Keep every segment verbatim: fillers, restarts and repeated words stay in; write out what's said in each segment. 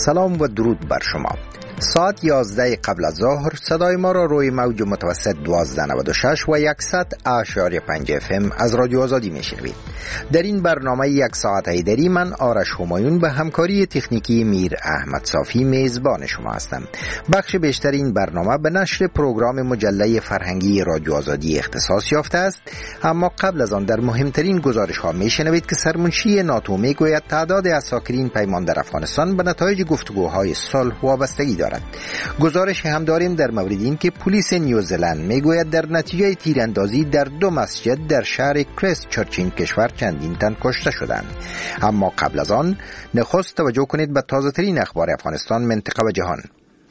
سلام و درود بر شما. ساعت یازده قبل از ظهر صدای ما را روی موج متوسط دوازده نود و شش و صد اشاری پنج اف ام از رادیو آزادی میشنوید. در این برنامه یک ساعت ایدری من آرش همایون به همکاری تکنیکی میر احمد صافی میزبان شما هستم. بخش بیشتر این برنامه به نشر پروگرام مجله فرهنگی رادیو آزادی اختصاص یافته است، اما قبل از آن در مهمترین گزارش ها میشنوید که سرمنشی ناتو میگوید تعداد اساکرین پیمان در افغانستان به نتایج گفتگوهای صلح وابستگی دارد. گزارش هم داریم در مورد این که پلیس نیوزلند میگوید در نتیجه تیراندازی در دو مسجد در شهر کریست چرچ این کشور چندین تن کشته شدند. اما قبل از آن نخست توجه کنید به تازه ترین اخبار افغانستان، منطقه و جهان.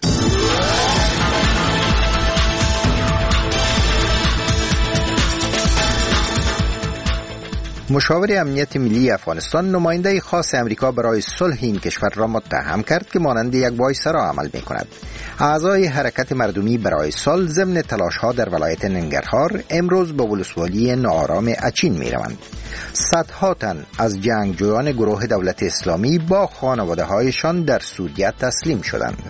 مشاور امنیت ملی افغانستان نماینده خاص امریکا برای صلح این کشور را متهم کرد که مانند یک وایسرا عمل می کند. اعضای حرکت مردمی برای صلح ضمن تلاش‌ها در ولایت ننگرهار امروز به ولسوالی ناآرام اچین می روند. صدها تن از جنگجویان گروه دولت اسلامی با خانواده‌هایشان در سوریه تسلیم شدند.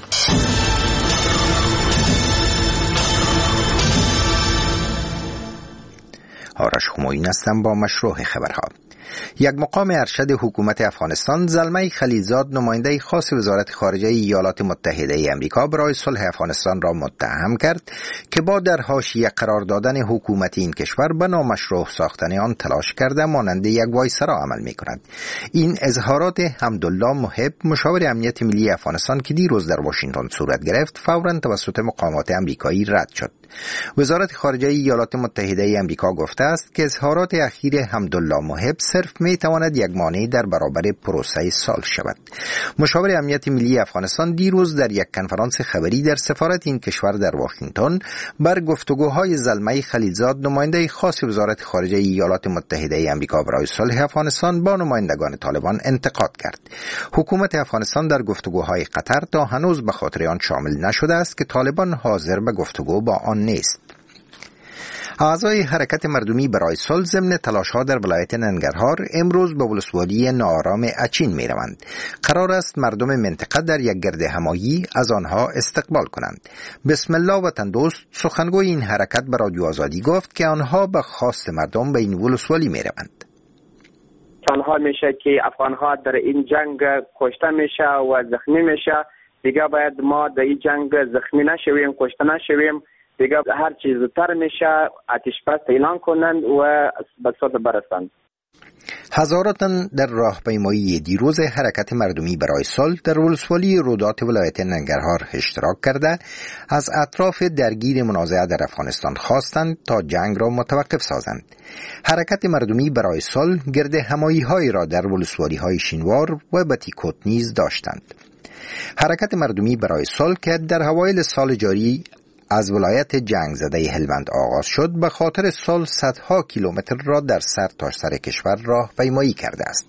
آرش همایون هستم با مشروع خبرها. یک مقام ارشد حکومت افغانستان زلمه خلیلزاد نماینده خاص وزارت خارجه ایالات متحده آمریکا برای صلح افغانستان را متهم کرد که با در حاشیه قرار دادن حکومت این کشور به نامشروع ساختن آن تلاش کرده مانند یک وایسرا عمل می کند. این اظهارات حمدالله محب مشاور امنیت ملی افغانستان که دیروز در واشنگتن صورت گرفت فوراً توسط مقامات آمریکایی رد شد. وزارت خارجه ایالات متحده آمریکا گفته است که اظهارات اخیر حمدالله محب صرف می تواند یک مانع در برابر پروسه صلح شود. مشاور امنیت ملی افغانستان دیروز در یک کنفرانس خبری در سفارت این کشور در واشنگتن بر گفتگوهای زلمه خلیلزاد نماینده خاص وزارت خارجه ایالات متحده آمریکا برای صلح افغانستان با نمایندگان طالبان انتقاد کرد. حکومت افغانستان در گفتگوهای قطر تا هنوز به خاطر آن شامل نشده است که طالبان حاضر به گفتگو با آن نیست. اعضای حرکت مردمی برای صلح ضمن تلاش‌ها در ولایت ننگرهار امروز به ولسوالی ناآرام اچین می‌روند. قرار است مردم منطقه در یک گرد همایی از آنها استقبال کنند. بسم الله وطن دوست سخنگوی این حرکت به رادیو آزادی گفت که آنها به خواست مردم به این ولسوالی می‌روند. تنها میشه که افغان‌ها در این جنگ کشته میشه و زخمی میشه، دیگه باید ما در این جنگ زخمی نشویم، کشته نشویم، دیگه هر چیز زودتر میشه آتش بس اعلان کنند و به صلح برسند. هزاران تن در راهپیمایی دیروز حرکت مردمی برای صلح در ولسوالی رودات ولایت ننگرهار اشتراک کرده از اطراف درگیر منازعه در افغانستان خواستند تا جنگ را متوقف سازند. حرکت مردمی برای صلح گرد همایی های را در ولسوالی های شینوار و بتیکوت نیز داشتند. حرکت مردمی برای صلح که در اوایل سال جاری از ولایت جنگ زده هلمند آغاز شد به خاطر صلح صدها کیلومتر را در سر تا سر کشور راهپیمایی کرده است.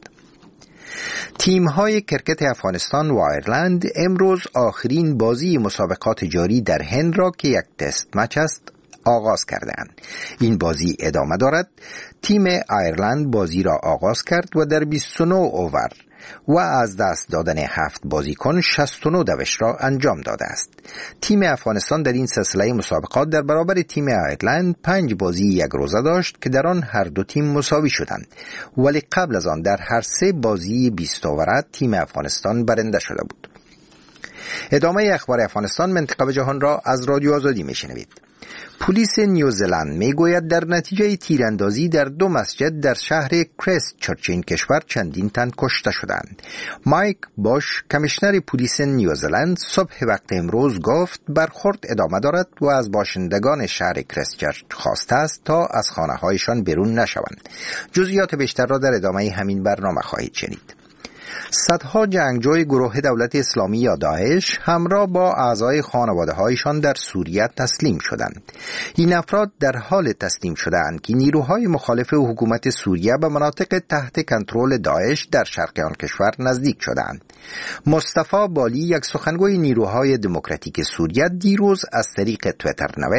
تیم‌های کرکت افغانستان و آیرلند امروز آخرین بازی مسابقات جاری در هند را که یک تست مچ است آغاز کردند. این بازی ادامه دارد. تیم آیرلند بازی را آغاز کرد و در بیست و نه اوور و از دست دادن هفت بازیکن شصت و نه دوش را انجام داده است. تیم افغانستان در این سلسله مسابقات در برابر تیم آیرلند پنج بازی یک روزه داشت که در آن هر دو تیم مساوی شدند، ولی قبل از آن در هر سه بازی بیست اووره تیم افغانستان برنده شده بود. ادامه اخبار افغانستان، منطقه و جهان را از رادیو آزادی میشنوید. پلیس نیوزلند میگوید در نتیجه تیراندازی در دو مسجد در شهر کریست چرچ این کشور چندین تن کشته شدند. مایک باش کمیشنر پلیس نیوزلند صبح وقت امروز گفت برخورد ادامه دارد و از باشندگان شهر کریست چرچ خواسته است تا از خانه‌هایشان بیرون نشوند. جزئیات بیشتر را در ادامه همین برنامه خواهید شنید. صدها جنگجوی گروه دولت اسلامی یا داعش همراه با اعضای خانواده‌هایشان در سوریه تسلیم شدند. این افراد در حال تسلیم شدند که نیروهای مخالف حکومت سوریه به مناطق تحت کنترل داعش در شرق آن کشور نزدیک شدند. مصطفی بالی یک سخنگوی نیروهای دموکراتیک سوریه دیروز از طریق توییتر نوشت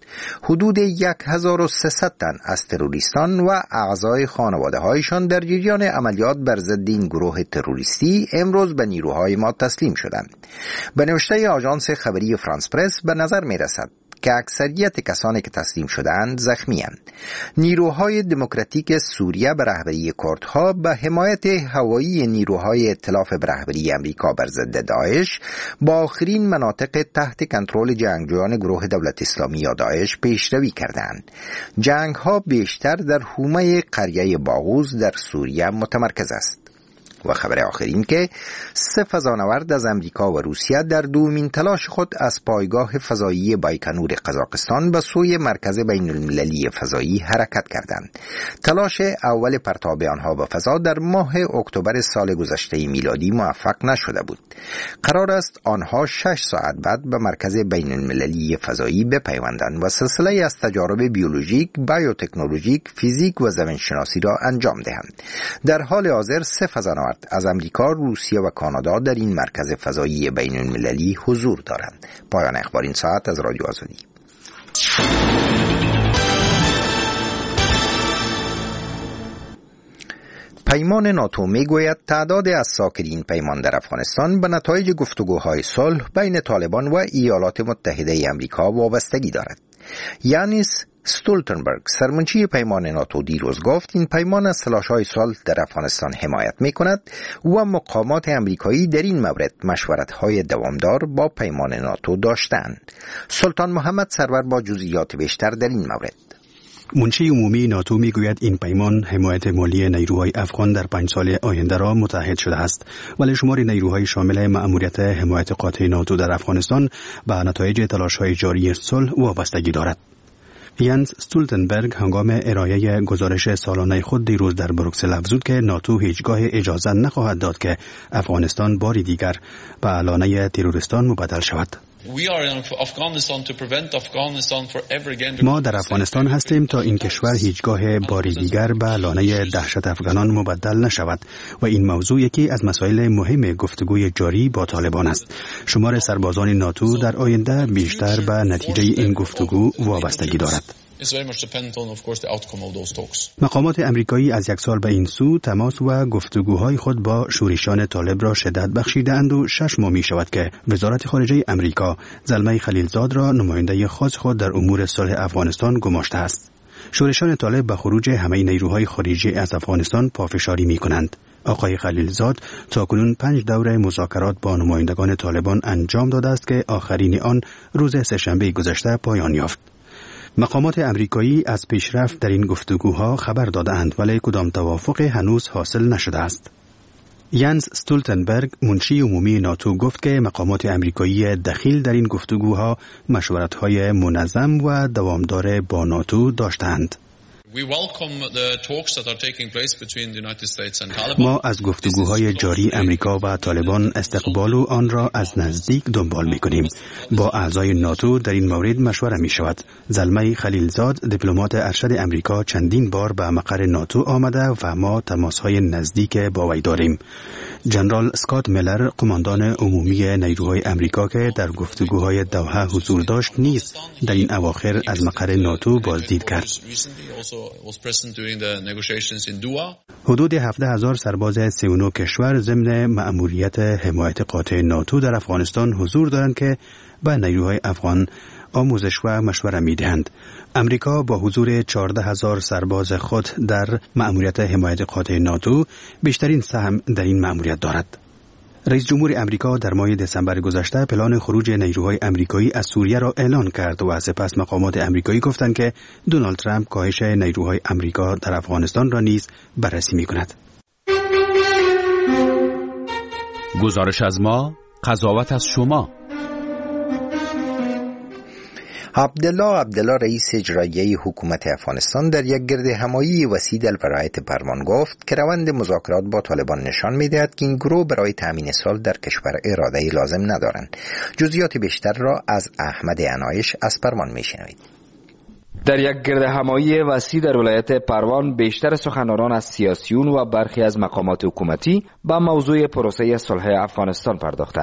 حدود هزار و سیصد تن از تروریستان و اعضای خانواده هایشان در جریان عملیات بر ضد این گروه تروریستی امروز به نیروهای ما تسلیم شدند. به نوشته آژانس خبری فرانس پرس به نظر می رسد که اکثریت کسانی که تسلیم شدند زخمی اند. نیروهای دموکراتیک سوریه به رهبری کردها به حمایت هوایی نیروهای ائتلاف به رهبری امریکا بر ضد داعش با آخرین مناطق تحت کنترل جنگجویان گروه دولت اسلامی یا داعش پیشروی کردند. جنگ ها بیشتر در حومه قریه باغوز در سوریه متمرکز است. و خبر آخر این که سه فضانورد از امریکا و روسیه در دومین تلاش خود از پایگاه فضایی بایکنور قزاقستان به سوی مرکز بین المللی فضایی حرکت کردند. تلاش اول پرتاب آنها به فضا در ماه اکتبر سال گذشته میلادی موفق نشده بود. قرار است آنها شش ساعت بعد به مرکز بین المللی فضایی بپیوندند و سلسله از تجارب بیولوژیک، بیوتکنولوژیک، فیزیک و زمینشناسی را انجام دهند. در حال حاضر سه فضانورد از امریکا، روسیه و کانادا در این مرکز فضایی بین المللی حضور دارند. پایان اخبار این ساعت از رادیو آزادی. پیمان ناتو میگوید تعداد از ساکنین پیمان در افغانستان به نتایج گفتگوهای صلح بین طالبان و ایالات متحده امریکا وابستگی دارد. یانیس استولتنبرگ سرمنشی پیمان ناتو دیروز گفت این پیمان از تلاش‌های صلح در افغانستان حمایت می‌کند و مقامات امریکایی در این مورد مشورت‌های دوامدار با پیمان ناتو داشتند. سلطان محمد سرور با جزئیات بیشتر در این مورد. منشی عمومی ناتو میگوید این پیمان حمایت مالی نیروهای افغان در پنج سال آینده را متعهد شده است، ولی شمار نیروهای شامل مأموریت حمایت قاطع ناتو در افغانستان به نتایج تلاش‌های جاری صلح وابستگی دارد. یانس استولتنبرگ هنگام ارائه گزارش سالانه خود دیروز در بروکسل افزود که ناتو هیچگاه اجازه نخواهد داد که افغانستان باری دیگر به لانه تروریستان مبدل شود. ما در افغانستان هستیم تا این کشور هیچگاه باری دیگر به لانه دهشت افغانان مبدل نشود و این موضوع یکی از مسائل مهم گفتگوی جاری با طالبان است. شمار سربازان ناتو در آینده بیشتر به نتیجه این گفتگو وابستگی دارد. مقامات امریکایی از یک سال به این سو تماس و گفتگوهای خود با شورشیان طالب را شدت بخشیدند و شش ماه می شود که وزارت خارجه امریکا زلمه خلیلزاد را نماینده خاص خود در امور صلح افغانستان گماشته است. شورشیان طالب به خروج همه نیروهای خارجی از افغانستان پافشاری می کنند. آقای خلیلزاد تاکنون پنج دوره مذاکرات با نمایندگان طالبان انجام داده است که آخرین آن روز سه‌شنبه گذشته پایان یافت. مقامات امریکایی از پیشرفت در این گفتگوها خبر دادند ولی کدام توافق هنوز حاصل نشده است. یانس استولتنبرگ منشی عمومی ناتو گفت که مقامات امریکایی دخیل در این گفتگوها مشورت‌های منظم و دوامدار با ناتو داشتند. ما از گفتگوهای جاری امریکا و طالبان استقبال و آن را از نزدیک دنبال می‌کنیم. با اعضای ناتو در این مورد مشوره می‌شود. زلمه خلیلزاد دیپلمات ارشد امریکا چندین بار به مقر ناتو آمده و ما تماس‌های نزدیک با وی داریم. جنرال اسکات میلر قماندان عمومی نیروهای امریکا که در گفتگوهای دوحه حضور داشت نیز در این اواخر از مقر ناتو بازدید کرد. حدود هفده هزار سرباز سی و نه کشور ضمن مأموریت حمایت قاطع ناتو در افغانستان حضور دارند که به نیروهای افغان آموزش و مشوره می‌دهند. امریکا با حضور چهارده هزار سرباز خود در مأموریت حمایت قاطع ناتو بیشترین سهم در این مأموریت دارد. رئیس جمهور امریکا در ماه دسامبر گذشته پلان خروج نیروهای امریکایی از سوریه را اعلان کرد و سپس مقامات امریکایی گفتند که دونالد ترامپ کاهش نیروهای امریکا در افغانستان را نیز بررسی می‌کند. گزارش از ما، قضاوت از شما. عبدالله عبدالله رئیس اجرایی حکومت افغانستان در یک گرد همایی وسیع در ولایت پروان گفت که روند مذاکرات با طالبان نشان می‌دهد که این گروه برای تامین صلح در کشور اراده لازم ندارند. جزئیات بیشتر را از احمد عنایش از پروان می‌شنوید. در یک گرد همایی وسیع در ولایت پروان بیشتر سخنرانان از سیاسیون و برخی از مقامات حکومتی به موضوع پروسه صلح افغانستان پرداختند.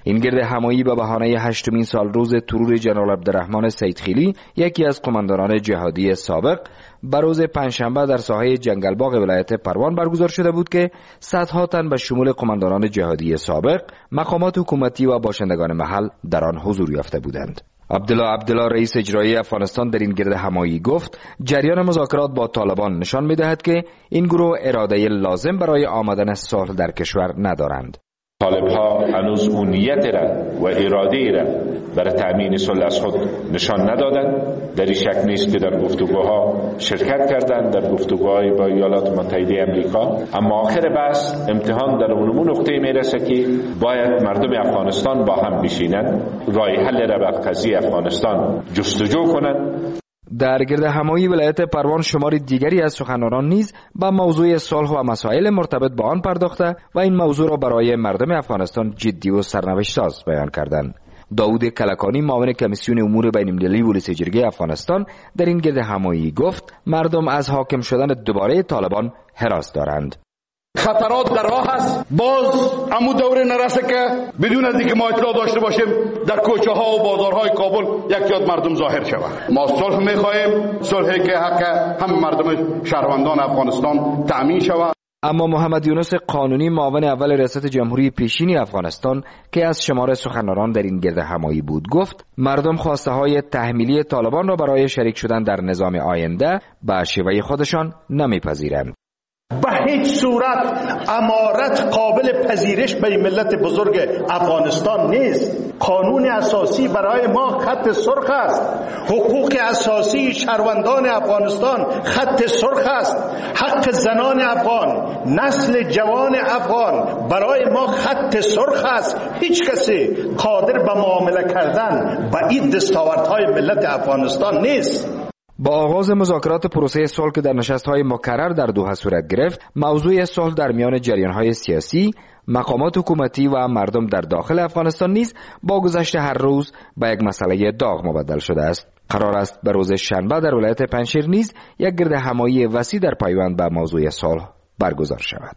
این گرد همایی به بهانه هشتمین سال روز ترور جنرال عبدالرحمن سیدخیلی، یکی از قماندانان جهادی سابق، بر روز پنجشنبه در ساحه جنگلباغ ولایت پروان برگزار شده بود که صدها تن به شمول قماندانان جهادی سابق، مقامات حکومتی و باشندگان محل در آن حضور یافته بودند. عبدالله عبدالله رئیس اجرایی افغانستان در این گرد همایی گفت جریان مذاکرات با طالبان نشان می‌دهد که این گروه اراده لازم برای آمدن صلح در کشور ندارند. طالب ها هنوز اون نیت را و اراده را برای تأمین صلح از خود نشان ندادند. در این شک نیست که در گفتگوها شرکت کردند، در گفتگوهای با ایالات متحده امریکا، اما آخر بحث امتحان در اون نقطه میرسه که باید مردم افغانستان با هم بشینند، راه حل را به قضیه افغانستان جستجو کنند. در گرد همایی ولایت پروان شماری دیگری از سخنرانان نیز به موضوع صلح و مسائل مرتبط با آن پرداخته و این موضوع را برای مردم افغانستان جدی و سرنوشت‌ساز بیان کردند. داود کلکانی معاون کمیسیون امور بین‌المللی پلیس جرگه افغانستان در این گرد همایی گفت مردم از حاکم شدن دوباره طالبان هراس دارند. خطرات در راه است. باز امو دوره نرسه که بدون از اینکه ما اطلاع داشته باشیم در کوچه ها و بازارهای کابل یک یاد مردم ظاهر شود. ما صلح می‌خواهیم، صلحی که حق هم مردم شهروندان افغانستان تأمین شود. اما محمد یونس قانونی معاون اول ریاست جمهوری پیشینی افغانستان که از شمار سخنرانان در این گرد همایی بود گفت مردم خواسته های تحمیلی طالبان را برای شریک شدن در نظام آینده به شیوه خودشان نمیپذیرند. به هیچ صورت امارت قابل پذیرش به ملت بزرگ افغانستان نیست. قانون اساسی برای ما خط سرخ است. حقوق اساسی شهروندان افغانستان خط سرخ است. حق زنان افغان، نسل جوان افغان برای ما خط سرخ است. هیچ کسی قادر به معامله کردن با این دستاوردهای ملت افغانستان نیست. با آغاز مذاکرات پروسه صلح که در نشست‌های مکرر در دوحه صورت گرفت، موضوع صلح در میان جریان‌های سیاسی، مقامات حکومتی و مردم در داخل افغانستان نیز با گذشت هر روز به یک مسئله داغ مبدل شده است. قرار است به روز شنبه در ولایت پنجشیر نیز یک گرد همایی وسیع در پیوند به موضوع صلح برگزار شود.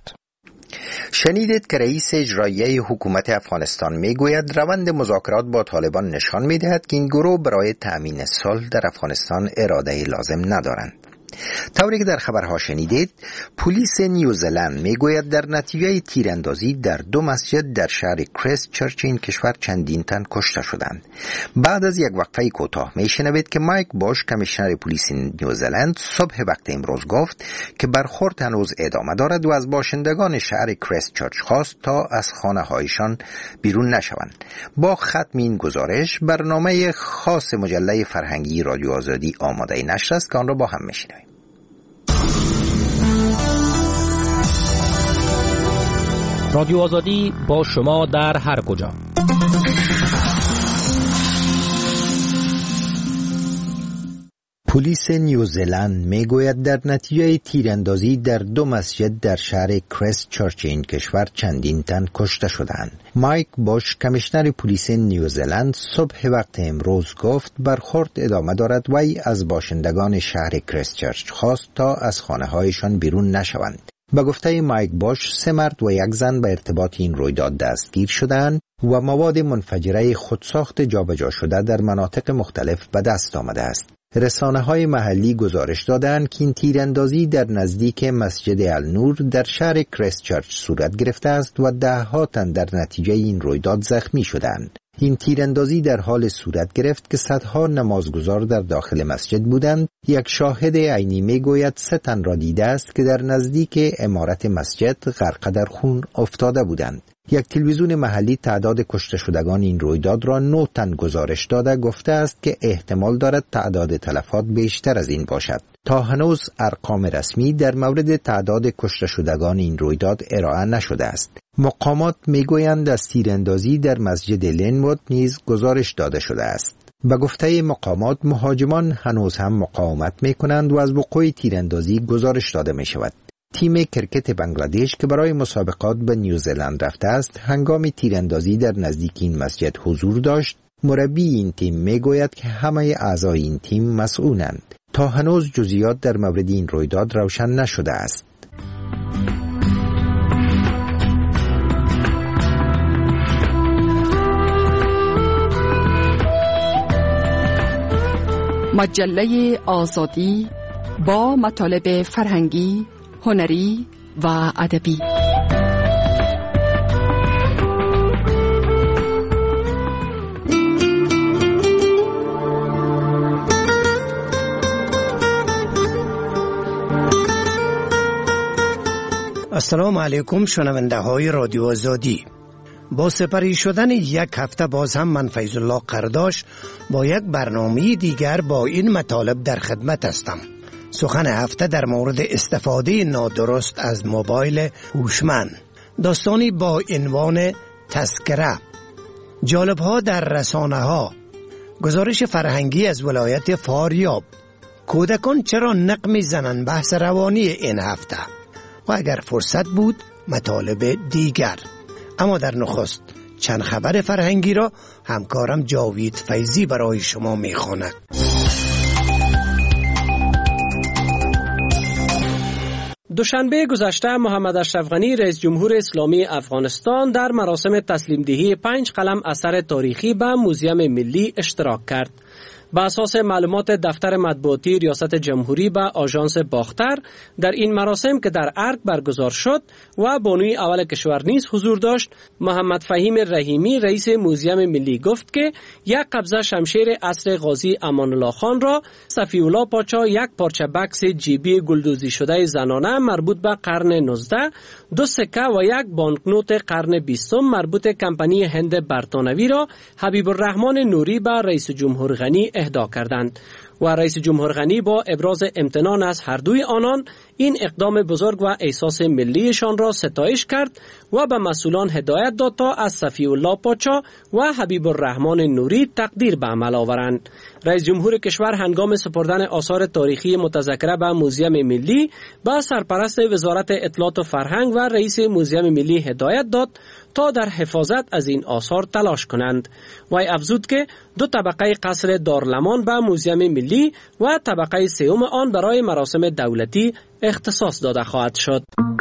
شنیدید که رئیس اجرایی حکومت افغانستان میگوید روند مذاکرات با طالبان نشان میدهد که این گروه برای تأمین صلح در افغانستان اراده لازم ندارند. طوری که در خبرها شنیدید، پلیس نیوزلند میگوید در نتیجه تیراندازی در دو مسجد در شهر کریست چرچ این کشور چندین تن کشته شدند. بعد از یک وقفه کوتاه میشنوید که مایک باش کمیشنر پلیس نیوزلند صبح وقت امروز گفت که برخورد هنوز ادامه دارد و از باشندگان شهر کریست چرچ خواست تا از خانه هایشان بیرون نشوند. با ختم این گزارش برنامه خاص مجله فرهنگی رادیو آزادی آماده نشر است که آن را با هم میشنویم. رادیو آزادی با شما در هر کجا. پلیس نیوزلند میگوید در نتیجه تیراندازی در دو مسجد در شهر کریست چرچ این کشور چندین تن کشته شدند. مایک باش کمیشنر پلیس نیوزلند صبح وقت امروز گفت برخورد ادامه دارد و ای از باشندگان شهر کریست چرچ خواست تا از خانه هایشان بیرون نشوند. با گفته مایک باش سه مرد و یک زن به ارتباط این رویداد دستگیر شدند و مواد منفجره خودساخت جابجا شده در مناطق مختلف به دست آمده است. رسانه‌های محلی گزارش دادند که این تیراندازی در نزدیک مسجد النور در شهر کریست چرچ صورت گرفته است و ده ها تن در نتیجه این رویداد زخمی شدند. این تیراندازی در حال صورت گرفت که صدها نمازگزار در داخل مسجد بودند. یک شاهد عینی میگوید سه تن را دیده است که در نزدیک عمارت مسجد غرق در خون افتاده بودند. یک تلویزیون محلی تعداد کشته شدگان این رویداد را نه تن گزارش داده گفته است که احتمال دارد تعداد تلفات بیشتر از این باشد. تا هنوز ارقام رسمی در مورد تعداد کشته شدگان این رویداد ارائه نشده است. مقامات میگویند از تیراندازی در مسجد لینوود نیز گزارش داده شده است. به گفته مقامات مهاجمان هنوز هم مقاومت میکنند و از وقوع تیراندازی گزارش داده می شود. تیم کرکت بنگلادش که برای مسابقات به نیوزلند رفته است هنگام تیراندازی در نزدیک این مسجد حضور داشت. مربی این تیم میگوید که همه اعضای این تیم مسئولند. تا هنوز جزئیات در مورد این رویداد روشن نشده است. مجله آزادی با مطالب فرهنگی، هنری و ادبی. السلام علیکم شنونده های رادیو آزادی. با سپری شدن یک هفته باز هم من فیض الله قرداش با یک برنامه دیگر با این مطالب در خدمت هستم. سخن هفته در مورد استفاده نادرست از موبایل هوشمند. داستانی با عنوان تذکره، جالب ها در رسانه ها، گزارش فرهنگی از ولایت فاریاب، کودکان چرا نق میزنن، بحث روانی این هفته و اگر فرصت بود مطالب دیگر. اما در نخست چند خبر فرهنگی را همکارم جاوید فیضی برای شما میخواند. دوشنبه گذشته محمد اشرف غنی رئیس جمهور اسلامی افغانستان در مراسم تسلیم دهی پنج قلم اثر تاریخی به موزیم ملی اشتراک کرد. با اساس معلومات دفتر مطبوعاتی ریاست جمهوری به آژانس باختر، در این مراسم که در ارگ برگزار شد و بانوی اول کشور نیز حضور داشت، محمد فهیم رحیمی رئیس موزیم ملی گفت که یک قبضه شمشیر عصر غازی امان الله خان را صفی الله پاچا، یک پارچه بکس جیبی گلدوزی شده زنانه مربوط به قرن نوزده، دو سکه و یک بانکنوت قرن بیستم مربوط کمپانی هند برطانوی را حبیب الرحمن نوری به رئیس جمهور غنی اهدا کردند و رئیس جمهور غنی با ابراز امتنان از هر دوی آنان این اقدام بزرگ و احساس ملیشان را ستایش کرد و به مسئولان هدایت داد تا از صفی الله پاچا و حبیب الرحمن نوری تقدیر به عمل آورند. رئیس جمهور کشور هنگام سپردن آثار تاریخی متذکره به موزیم ملی به سرپرست وزارت اطلاعات و فرهنگ و رئیس موزیم ملی هدایت داد تا در حفاظت از این آثار تلاش کنند. وی افزود که دو طبقه قصر دارلمان به موزیم ملی و طبقه سوم آن برای مراسم دولتی اختصاص داده خواهد شد.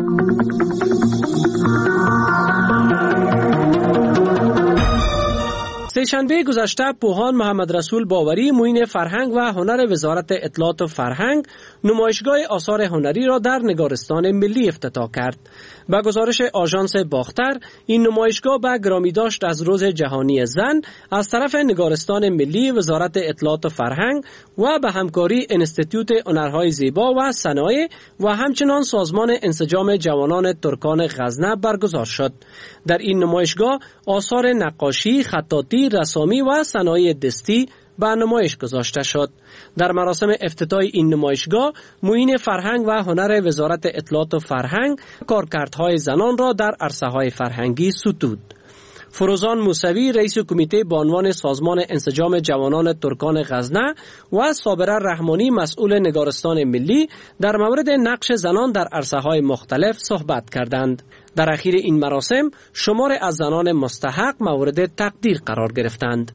سه‌شنبه گذشته پوهان محمد رسول باوری معین فرهنگ و هنر وزارت اطلاعات و فرهنگ نمایشگاه آثار هنری را در نگارستان ملی افتتاح کرد. با گزارش آژانس باختر، این نمایشگاه به گرامی داشت از روز جهانی زن از طرف نگارستان ملی وزارت اطلاعات و فرهنگ و به همکاری انستیتوت هنرهای زیبا و صنایع و همچنان سازمان انسجام جوانان ترکان غزنه برگزار شد. در این نمایشگاه آثار نقاشی، خطاطی، رسامی و صنایع دستی به نمایش گذاشته شد. در مراسم افتتاح این نمایشگاه، معین فرهنگ و هنر وزارت اطلاعات و فرهنگ کارکردهای زنان را در عرصه‌های فرهنگی ستود. فروزان موسوی رئیس کمیته به عنوان سازمان انسجام جوانان ترکان غزنه و صابره رحمانی مسئول نگارستان ملی در مورد نقش زنان در عرصه‌های مختلف صحبت کردند. در اخیر این مراسم شمار از زنان مستحق مورد تقدیر قرار گرفتند.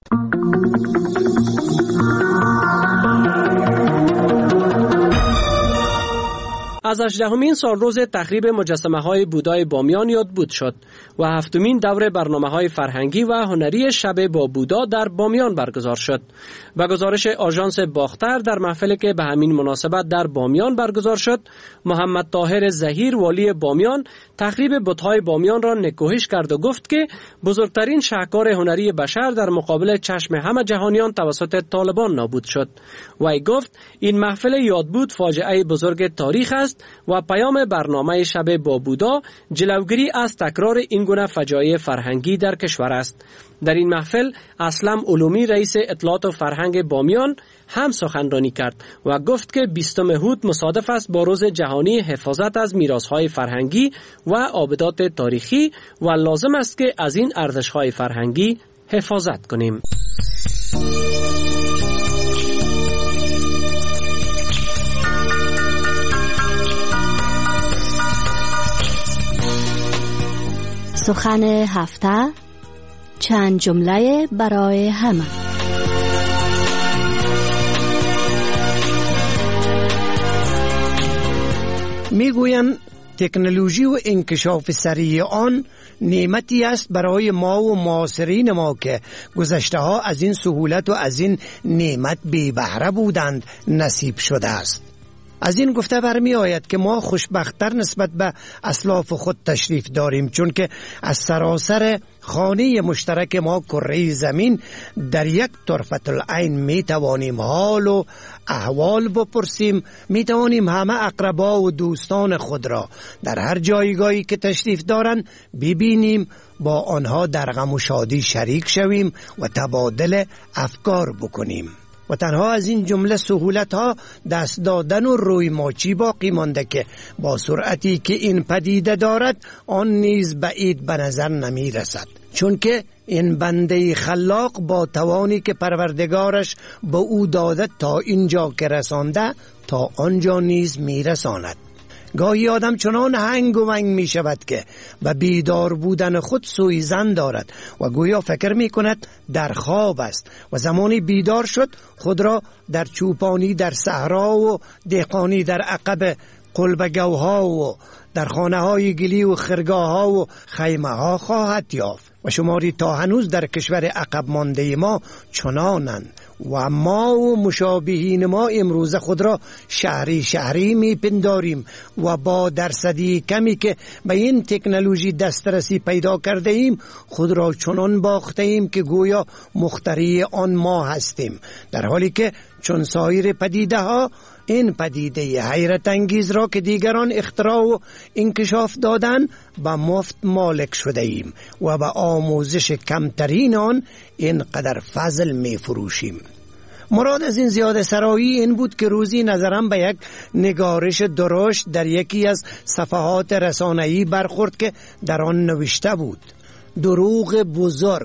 از هجدهمین سالروز تخریب مجسمه‌های بودای بامیان یادبود شد و هفتمین دور برنامه‌های فرهنگی و هنری شب با بودا در بامیان برگزار شد. و گزارش آژانس باختر در محفلی که به همین مناسبت در بامیان برگزار شد، محمد طاهر ظهیر والی بامیان تخریب بت‌های بامیان را نکوهش کرد و گفت که بزرگترین شاهکار هنری بشر در مقابل چشم همه جهانیان توسط طالبان نابود شد. وی گفت این محفل یادبود فاجعه بزرگ تاریخ است و پیام برنامه شب با بودا جلوگیری از تکرار این گونه فجایع فرهنگی در کشور است. در این محفل اسلم علومی رئیس اطلاعات و فرهنگ بامیان هم سخنرانی کرد و گفت که بیستم هود مصادف است با روز جهانی حفاظت از میراث‌های فرهنگی و آبدات تاریخی و لازم است که از این ارزش‌های فرهنگی حفاظت کنیم. سخن هفته، چند جمله برای همه. میگویند تکنولوژی و انکشاف سریع آن نعمتی است برای ما و معاصرین ما که گذشته ها از این سهولت و از این نعمت بی بهره بودند نصیب شده است. از این گفته برمی آید که ما خوشبخت‌تر نسبت به اسلاف خود تشریف داریم، چون که از سراسر خانه مشترک ما کره زمین در یک طرفت العین می توانیم حال و احوال بپرسیم، می توانیم همه اقربا و دوستان خود را در هر جایگاهی که تشریف دارند ببینیم، با آنها در غم و شادی شریک شویم و تبادل افکار بکنیم. و تنها از این جمله سهولت ها دست دادن و روی ماچی باقی مانده که با سرعتی که این پدیده دارد آن نیز بعید به نظر نمی رسد، چون که این بنده خلاق با توانی که پروردگارش به او داده تا اینجا که رسانده تا آنجا نیز می رساند. گاهی آدم چنان هنگ و ونگ می شود که به بیدار بودن خود سویزن دارد و گویا فکر می کند در خواب است و زمانی بیدار شد خود را در چوپانی در صحرا و دهقانی در عقب قلبگوها و در خانه های گلی و خرگاه ها و خیمه ها خواهد یافت. و شماری تا هنوز در کشور عقب مانده ما چنانند و ما و مشابهین ما امروز خود را شهری شهری می پنداریم و با درصدی کمی که به این تکنولوژی دسترسی پیدا کرده ایم خود را چنان باخته ایم که گویا مخترع آن ما هستیم، در حالی که چون سایر پدیده ها این پدیده حیرت انگیز را که دیگران اختراع و انکشاف دادن به مفت مالک شده ایم و به آموزش کمترین آن اینقدر فضل می فروشیم. مراد از این زیاده سرایی این بود که روزی نظرم به یک نگارش درشت در یکی از صفحات رسانه‌ای برخورد که در آن نوشته بود: دروغ بزرگ.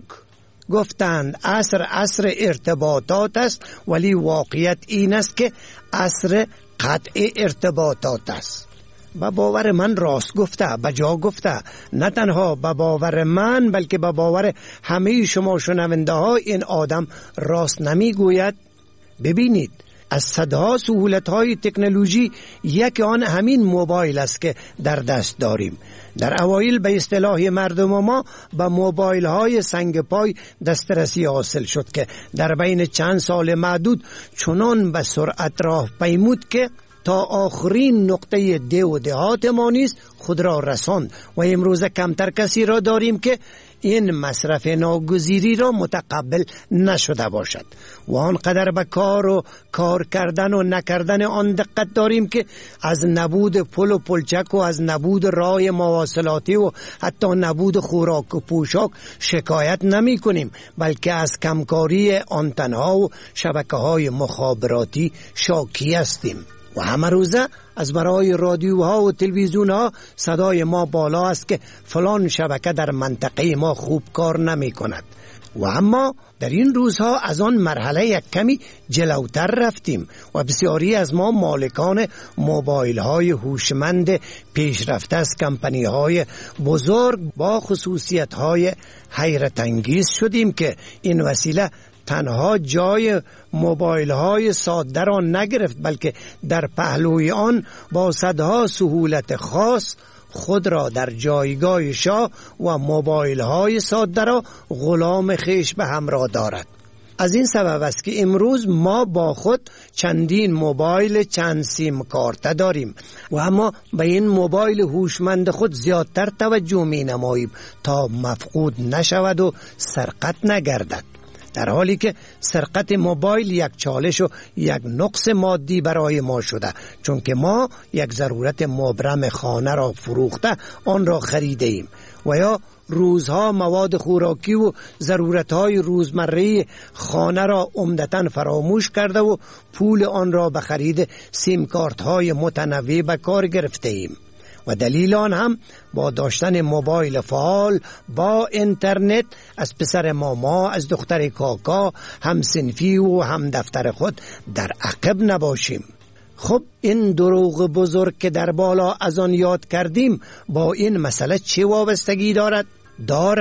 گفتند عصر عصر ارتباطات است، ولی واقعیت این است که عصر قطع ارتباطات است. با باور من راست گفته، بجا گفته. نه تنها با باور من بلکه با باور همه شما شنونده ها این آدم راست نمی گوید. ببینید، از صدها سهولت های تکنولوژی یک آن همین موبایل است که در دست داریم. در اوایل به اصطلاح مردم ما به موبایل های سنگ پای دسترسی حاصل شد که در بین چند سال معدود چنان به سرعت راه پیمود که تا آخرین نقطه ده و دهات ما نیز خود را رساند و امروز کمتر کسی را داریم که این مصرف ناگزیری را متقبل نشده باشد و آنقدر به کار و کار کردن و نکردن آن دقت داریم که از نبود پل و پلچک و از نبود راه مواصلاتی و حتی نبود خوراک و پوشاک شکایت نمی کنیم، بلکه از کمکاری آنتنها و شبکه های مخابراتی شاکی هستیم. و همه روزه از برای رادیوها و تلویزیونها صدای ما بالا است که فلان شبکه در منطقه ما خوب کار نمی کند. و اما در این روزها از آن مرحله یک کمی جلوتر رفتیم و بسیاری از ما مالکان موبایل های هوشمند پیشرفته از کمپانی های بزرگ با خصوصیت های حیرت انگیز شدیم که این وسیله تنها جای موبایل های ساده را نگرفت، بلکه در پهلوی آن با صدها سهولت خاص خود را در جایگاه شاه و موبایل های ساده را غلام خویش به همراه دارد. از این سبب است که امروز ما با خود چندین موبایل چند سیم کارت داریم و اما به این موبایل هوشمند خود زیادتر توجه می نماییم تا مفقود نشود و سرقت نگردد، در حالی که سرقت موبایل یک چالش و یک نقص مادی برای ما شده، چون که ما یک ضرورت مبرم خانه را فروخته آن را خریده ایم و یا روزها مواد خوراکی و ضرورتهای روزمره خانه را عمدتاً فراموش کرده و پول آن را به خرید سیم کارت های متنوع به کار گرفته ایم. و دلیل آن هم با داشتن موبایل فعال با اینترنت از پسر ماما، از دختر کاکا، هم صنفی و هم دفتر خود در عقب نباشیم. خب این دروغ بزرگ که در بالا از آن یاد کردیم با این مسئله چه وابستگی دارد؟ دارد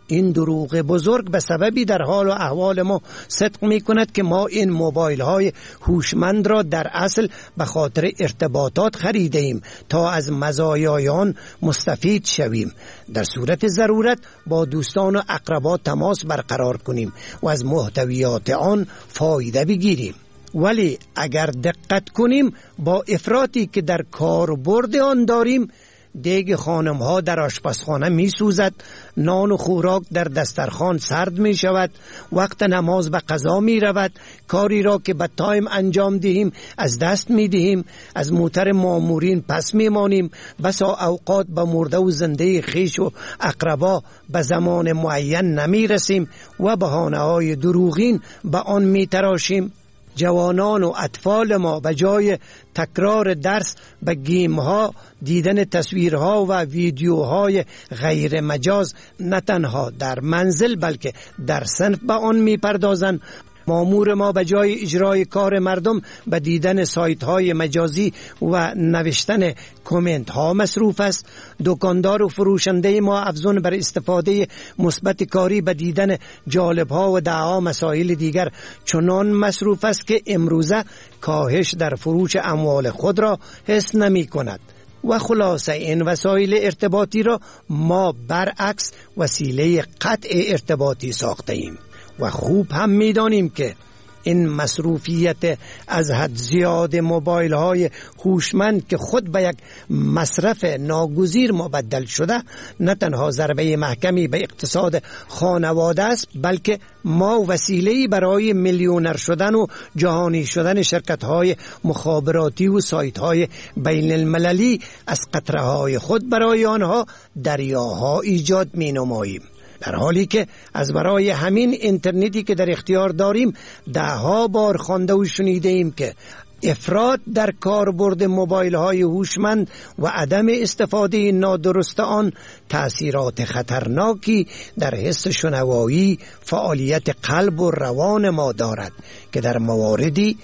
این دروغ بزرگ به سببی در حال و احوال ما صدق می کند که ما این موبایل های هوشمند را در اصل به خاطر ارتباطات خریده ایم تا از مزایای آن مستفید شویم. در صورت ضرورت با دوستان و اقربا تماس برقرار کنیم و از محتویات آن فایده بگیریم. ولی اگر دقت کنیم با افراطی که در کاربرد آن داریم، دیگ خانم ها در آشپزخانه می سوزد، نان و خوراک در دسترخوان سرد می شود، وقت نماز به قضا می رود، کاری را که به تایم انجام دهیم از دست می دهیم، از موتر مامورین پس می مانیم، بسا اوقات به مرده و زنده خیش و اقربا به زمان معین نمی رسیم و بهانه های دروغین به آن می تراشیم. جوانان و اطفال ما به جای تکرار درس به گیم ها، دیدن تصویرها و ویدیوهای غیر مجاز نه تنها در منزل بلکه در صنف به آن می پردازند. مامور ما به جای اجرای کار مردم به دیدن سایت های مجازی و نوشتن کامنت ها مصروف است. دکاندار و فروشنده ما افزون بر استفاده مثبت کاری به دیدن جالب ها و دعا مسائل دیگر چنان مصروف است که امروزه کاهش در فروش اموال خود را حس نمی کند. و خلاصه این وسایل ارتباطی را ما برعکس وسیله قطع ارتباطی ساخته ایم و خوب هم می‌دانیم که این مصروفیت از حد زیاد موبایل های هوشمند که خود به یک مصرف ناگزیر مبدل شده نه تنها ضربه محکمی به اقتصاد خانواده است، بلکه ما وسیله‌ای برای میلیونر شدن و جهانی شدن شرکت های مخابراتی و سایت های بین المللی از قطره های خود برای آنها دریاها ایجاد می نماییم. در حالی که از برای همین اینترنتی که در اختیار داریم ده ها بار خوانده و شنیده ایم که افراط در کاربرد موبایل های هوشمند و عدم استفاده نادرست آن تأثیرات خطرناکی در حس شنوایی، فعالیت قلب و روان ما دارد که در مواردی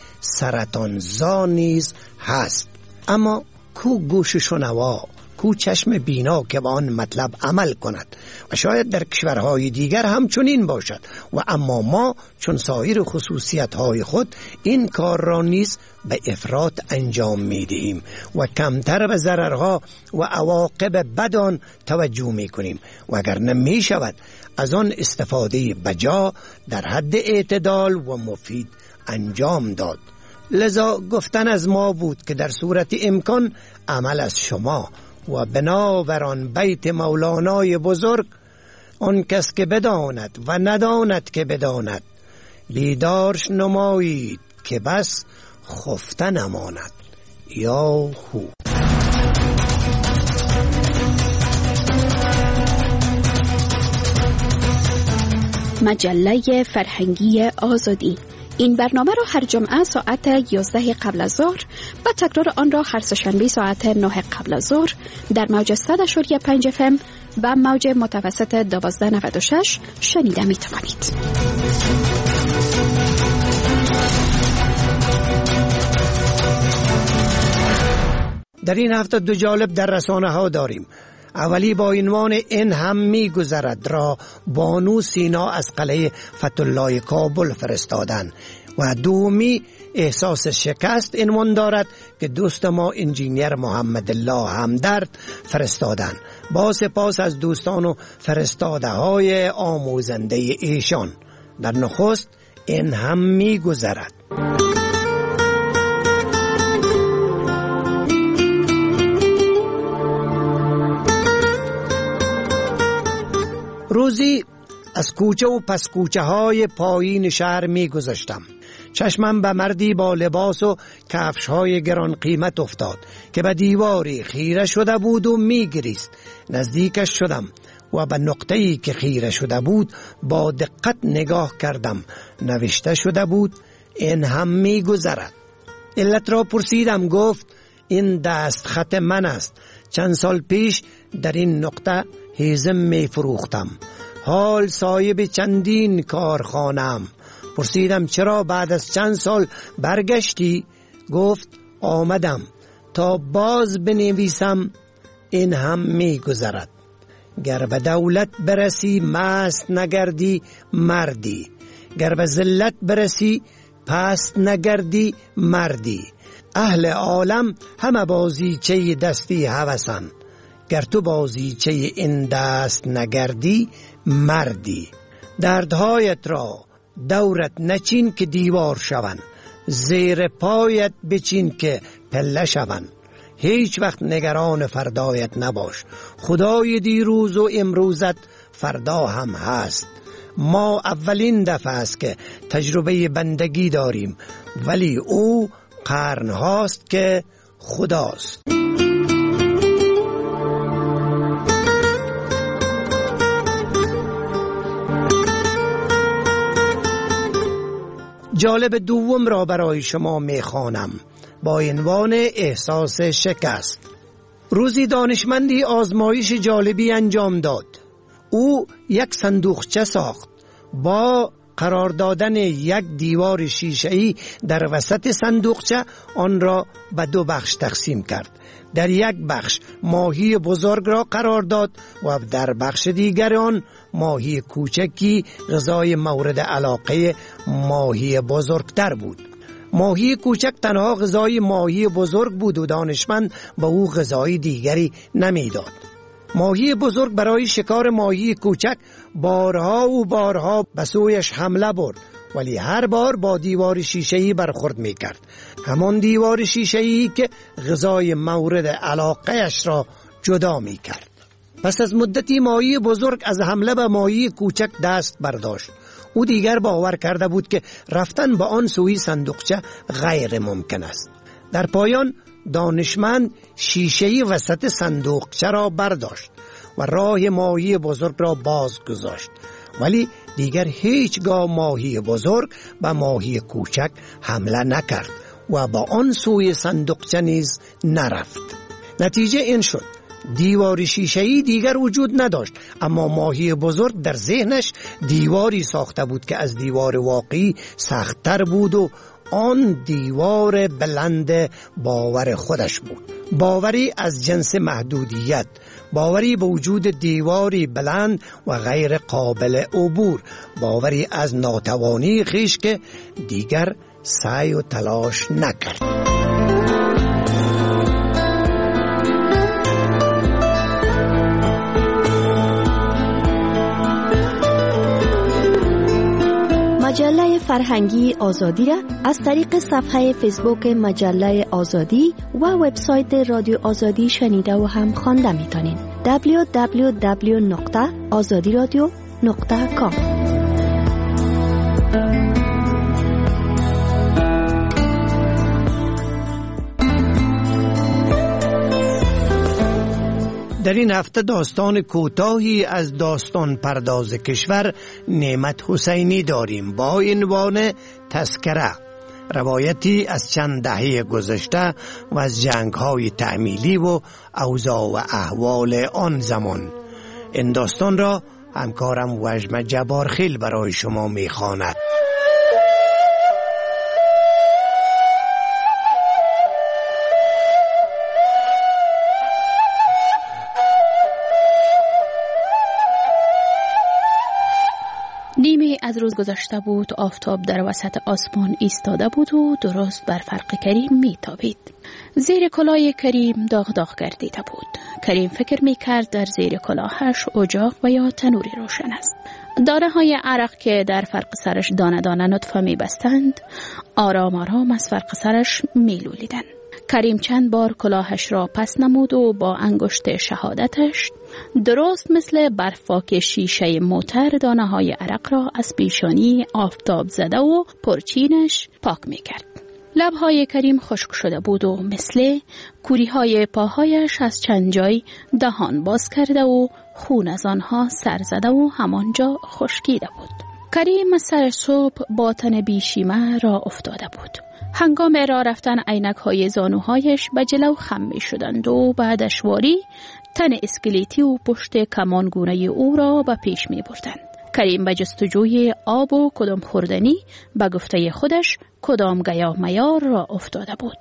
سرطانزا نیز هست. اما کو گوش شنوا، کو چشم بینا که به آن مطلب عمل کند؟ و شاید در کشورهای دیگر هم چنین باشد و اما ما چون سایر خصوصیت‌های خود این کار را نیز به افراط انجام می‌دهیم و کمتر به ضررها و عواقب بد آن توجه می‌کنیم و اگر نمی شود از آن استفاده بجا در حد اعتدال و مفید انجام داد. لذا گفتن از ما بود که در صورت امکان عمل از شما و بنابران بیت مولانای بزرگ، آن کس که بداند و نداند که بداند بیدارش نمایید که بس خفته نماند. یا هو. مجله فرهنگی آزادی. این برنامه را هر جمعه ساعت یازده قبل از ظهر و تکرار آن را هر سه‌شنبه ساعت نه قبل از ظهر در موج صد و پنج اف ام و موج متوسط دوازده نود و شش شنیده می توانید. در این هفته دو جالب در رسانه ها داریم. اولی با عنوان این هم می گذرد را بانو سینا از قلعه فتح الله کابل فرستادن و دومی احساس شکست عنوان دارد که دوست ما انجینیر محمد الله همدرد فرستادن. با سپاس از دوستان و فرستاده های آموزنده ایشان. در نخست این هم می گذرد. روزی از کوچه و پس کوچه های پایین شهر می گذشتم. چشمم به مردی با لباس و کفش های گران قیمت افتاد که به دیواری خیره شده بود و می گریست. نزدیکش شدم و به نقطه‌ای که خیره شده بود با دقت نگاه کردم. نوشته شده بود این هم می گذرد. علت را پرسیدم. گفت این دست خط من است. چند سال پیش در این نقطه هیزم می فروختم. حال صاحب چندین کارخانم. پرسیدم چرا بعد از چند سال برگشتی؟ گفت آمدم تا باز بنویسم این هم می گذرد. گر به دولت برسی مست نگردی مردی، گر به ذلت برسی پست نگردی مردی. اهل عالم همه بازیچه دستی هوسن، گر تو بازیچه این دست نگردی مردی. دردهایت را دورت نچین که دیوار شون، زیر پایت بچین که پله شون. هیچ وقت نگران فردایت نباش، خدای دیروز و امروزت فردا هم هست. ما اولین دفعه است که تجربه بندگی داریم، ولی او قرن هاست که خداست. جالب دوم را برای شما میخوانم با عنوان احساس شکست. روزی دانشمندی آزمایش جالبی انجام داد. او یک صندوقچه ساخت. با قرار دادن یک دیوار شیشه‌ای در وسط صندوقچه آن را به دو بخش تقسیم کرد. در یک بخش ماهی بزرگ را قرار داد و در بخش دیگر آن ماهی کوچکی غذای مورد علاقه ماهی بزرگتر بود. ماهی کوچک تنها غذای ماهی بزرگ بود و دانشمند به او غذای دیگری نمیداد. ماهی بزرگ برای شکار ماهی کوچک بارها و بارها به سویش حمله برد، ولی هر بار با دیوار شیشه‌ای برخورد می‌کرد، همان دیوار شیشه‌ای که غذای مورد علاقه‌اش را جدا می‌کرد. پس از مدتی ماهی بزرگ از حمله به ماهی کوچک دست برداشت. او دیگر باور کرده بود که رفتن به آن سوی صندوقچه غیر ممکن است. در پایان دانشمند شیشه‌ای وسط صندوقچه را برداشت و راه ماهی بزرگ را باز گذاشت، ولی دیگر هیچگاه ماهی بزرگ به ماهی کوچک حمله نکرد و با آن سوی صندوقچه نیز نرفت. نتیجه این شد دیوار شیشه‌ای دیگر وجود نداشت، اما ماهی بزرگ در ذهنش دیواری ساخته بود که از دیوار واقعی سخت‌تر بود و آن دیوار بلند باور خودش بود. باوری از جنس محدودیت، باوری به وجود دیواری بلند و غیر قابل عبور، باوری از ناتوانی خویش که دیگر سعی و تلاش نکرد. مجله فرهنگی آزادی را از طریق صفحه فیسبوک مجله آزادی و وبسایت رادیو آزادی شنیده و هم خوانده میتونین. دبلیو دبلیو دبلیو نقطه آزادی رادیو نقطه کام. در این هفته داستان کوتاهی از داستان پرداز کشور نعمت حسینی داریم با عنوان تذکره، روایتی از چند دهه گذشته و از جنگ‌های تعمیلی و اوضاع و احوال آن زمان. این داستان را همکارم وجم جبارخیل برای شما می‌خواند. نیمه از روز گذشته بود، آفتاب در وسط آسمان ایستاده بود و درست بر فرق کریم میتابید. زیر کلاه کریم داغ داغ گردیده بود. کریم فکر میکرد در زیر کلاهش اجاق و یا تنوری روشن است. دانه های عرق که در فرق سرش دانه دانه نطفه میبستند آرام آرام از فرق سرش میلولیدند. کریم چند بار کلاهش را پس نمود و با انگشت شهادتش درست مثل برفاک شیشه موتر دانه های عرق را از پیشانی آفتاب زده و پرچینش پاک میکرد. لبهای کریم خشک شده بود و مثل کوری های پاهایش از چند جای دهان باز کرده و خون از آنها سر زده و همانجا خشکیده بود. کریم سر صبح با تن بیشیمه را افتاده بود. هنگام راه رفتن عینک های زانوهایش به جلو خم می شدند و بعد اشواری تن اسکلیتی و پشت کمانگونه او را به پیش می بردند. کریم به جستجوی آب و کدام خوردنی به گفته خودش کدام گیاه میار را افتاده بود.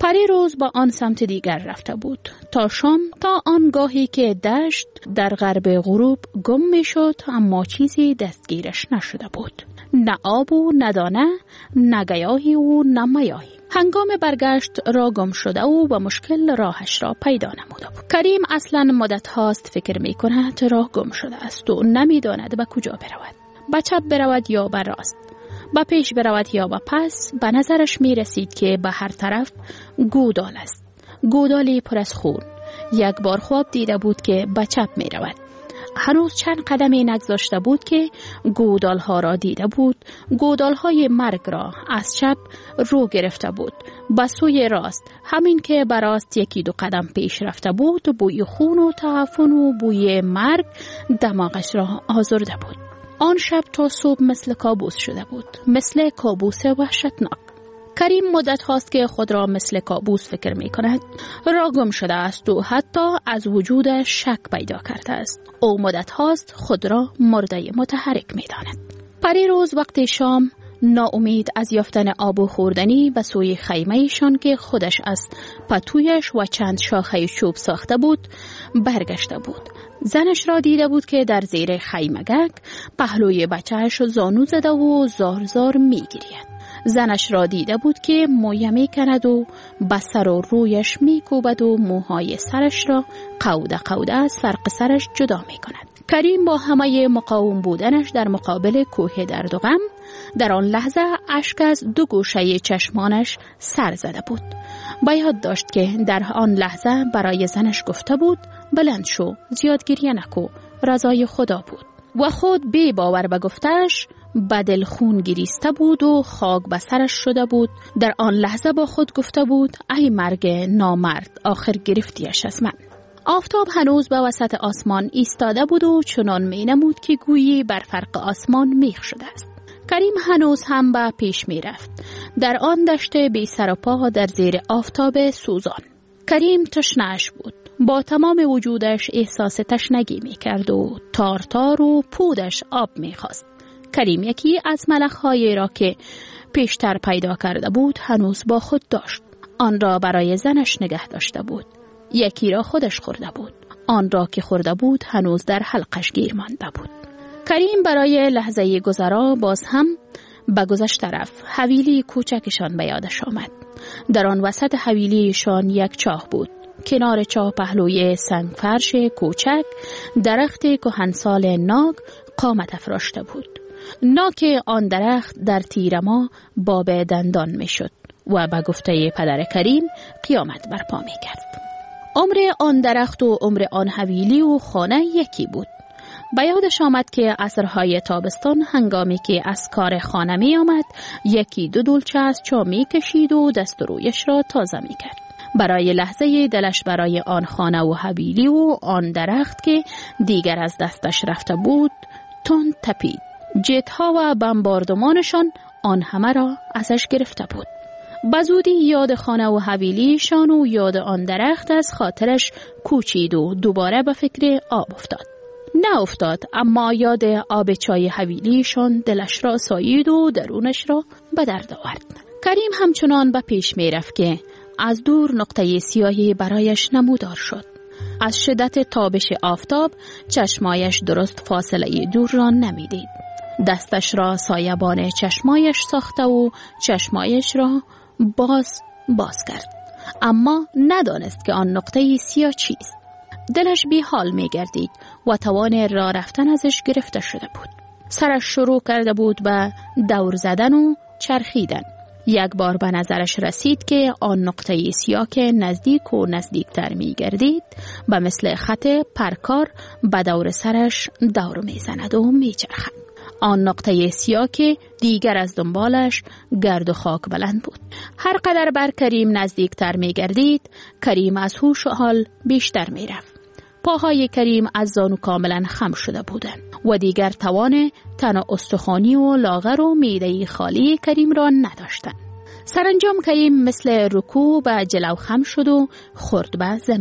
پری روز با آن سمت دیگر رفته بود تا شام، تا آنگاهی که دشت در غرب غروب گم می شد، اما چیزی دستگیرش نشده بود. نه آب و نه دانه، نه گیاهی و نه میاهی. هنگام برگشت را گم شده و با مشکل راهش را پیدا نموده بود. کریم اصلا مدت هاست فکر می کند راه گم شده است و نمی داند به کجا برود. به چپ برود یا به راست، به پیش برود یا به پس. به نظرش می رسید که به هر طرف گودال است، گودالی پر از خون. یک بار خواب دیده بود که به چپ می رود. هنوز چند قدمی نگذاشته بود که گودال ها را دیده بود. گودال های مرگ را از چپ رو گرفته بود به سوی راست. همین که به راست یکی دو قدم پیش رفته بود، بوی خون و تعفن و بوی مرگ دماغش را آزرده بود. آن شب تا صبح مثل کابوس شده بود، مثل کابوس وحشتناک. کریم مدت هاست که خود را مثل کابوس فکر می کند. را گم شده است و حتی از وجودش شک پیدا کرده است. او مدت هاست خود را مرده متحرک می داند. پری روز وقت شام ناامید از یافتن آب و خوردنی به سوی خیمه‌شان که خودش از پتویش و چند شاخه چوب ساخته بود برگشته بود. زنش را دیده بود که در زیر خیمگک پهلوی بچهش زانو زده و زار زار می گرید. زنش را دیده بود که مویه می کند و به سر و رویش می کوبد و موهای سرش را قوده قوده از فرق سرش جدا می کند. کریم با همه مقاوم بودنش در مقابل کوه درد و غم، در آن لحظه اشک از دو گوشه چشمانش سر زده بود. با یاد داشت که در آن لحظه برای زنش گفته بود بلند شو، زیاد گریه نکو، رضای خدا بود. و خود بی باور به گفتش به دل خون گریسته بود و خاک به سرش شده بود. در آن لحظه با خود گفته بود ای مرگ نامرد، آخر گرفتیش از من. آفتاب هنوز به وسط آسمان ایستاده بود و چنان می نمود که گویی بر فرق آسمان میخ شده است. کریم هنوز هم به پیش می رفت در آن دشت بی سر و پا در زیر آفتاب سوزان. کریم تشنه‌اش بود. با تمام وجودش احساس تشنگی می کرد و تار تار و پودش آب می خواست. کریم یکی از ملخ‌هایی را که پیشتر پیدا کرده بود هنوز با خود داشت. آن را برای زنش نگه داشته بود. یکی را خودش خورده بود. آن را که خورده بود هنوز در حلقش گیر مانده بود. کریم برای لحظه گذرا باز هم به گذشته رفت. حویلی کوچکشان به یادش آمد. در آن وسط حویلیشان یک چاه بود. کنار چاه پهلوی سنگ فرش کوچک درخت کهنسال ناگ قامت افراشته بود. ناک آن درخت در تیر ما باب دندان می شد و به گفته پدر کریم قیامت برپا می کرد. عمر آن درخت و عمر آن حویلی و خانه یکی بود. به یادش آمد که عصرهای تابستان هنگامی که از کار خانه می آمد یکی دو دولچه از چا می کشید و دست و رویش را تازه می کرد. برای لحظه دلش برای آن خانه و حویلی و آن درخت که دیگر از دستش رفته بود تند تپید. جتها و بمباردمانشان آن همه را ازش گرفته بود. بزودی یاد خانه و حویلیشان و یاد آن درخت از خاطرش کوچید و دوباره به فکر آب افتاد. نه افتاد، اما یاد آب چای حویلیشان دلش را سایید و درونش را به درد آورد. کریم همچنان به پیش می رفت که از دور نقطه سیاهی برایش نمودار شد. از شدت تابش آفتاب چشمایش درست فاصله دور را نمیدید. دستش را سایبان چشمایش ساخته و چشمایش را باز باز کرد، اما ندانست که آن نقطه سیاه چیست. دلش بی حال می گردید و توان راه رفتن ازش گرفته شده بود. سرش شروع کرده بود به دور زدن و چرخیدن. یک بار به نظرش رسید که آن نقطه سیاه که نزدیک و نزدیکتر می گردید به مثل خط پرکار به دور سرش دور می زند و می چرخد. آن نقطه سیاه که دیگر از دنبالش گرد و خاک بلند بود. هر قدر بر کریم نزدیکتر می گردید، کریم از هوش و حال بیشتر می رفت. پاهای کریم از زانو کاملا خم شده بودند و دیگر توان تن استخوانی و لاغر و معده خالی کریم را نداشتند. سرانجام کریم مثل رکوع به جلو خم شد و خورد به زمین.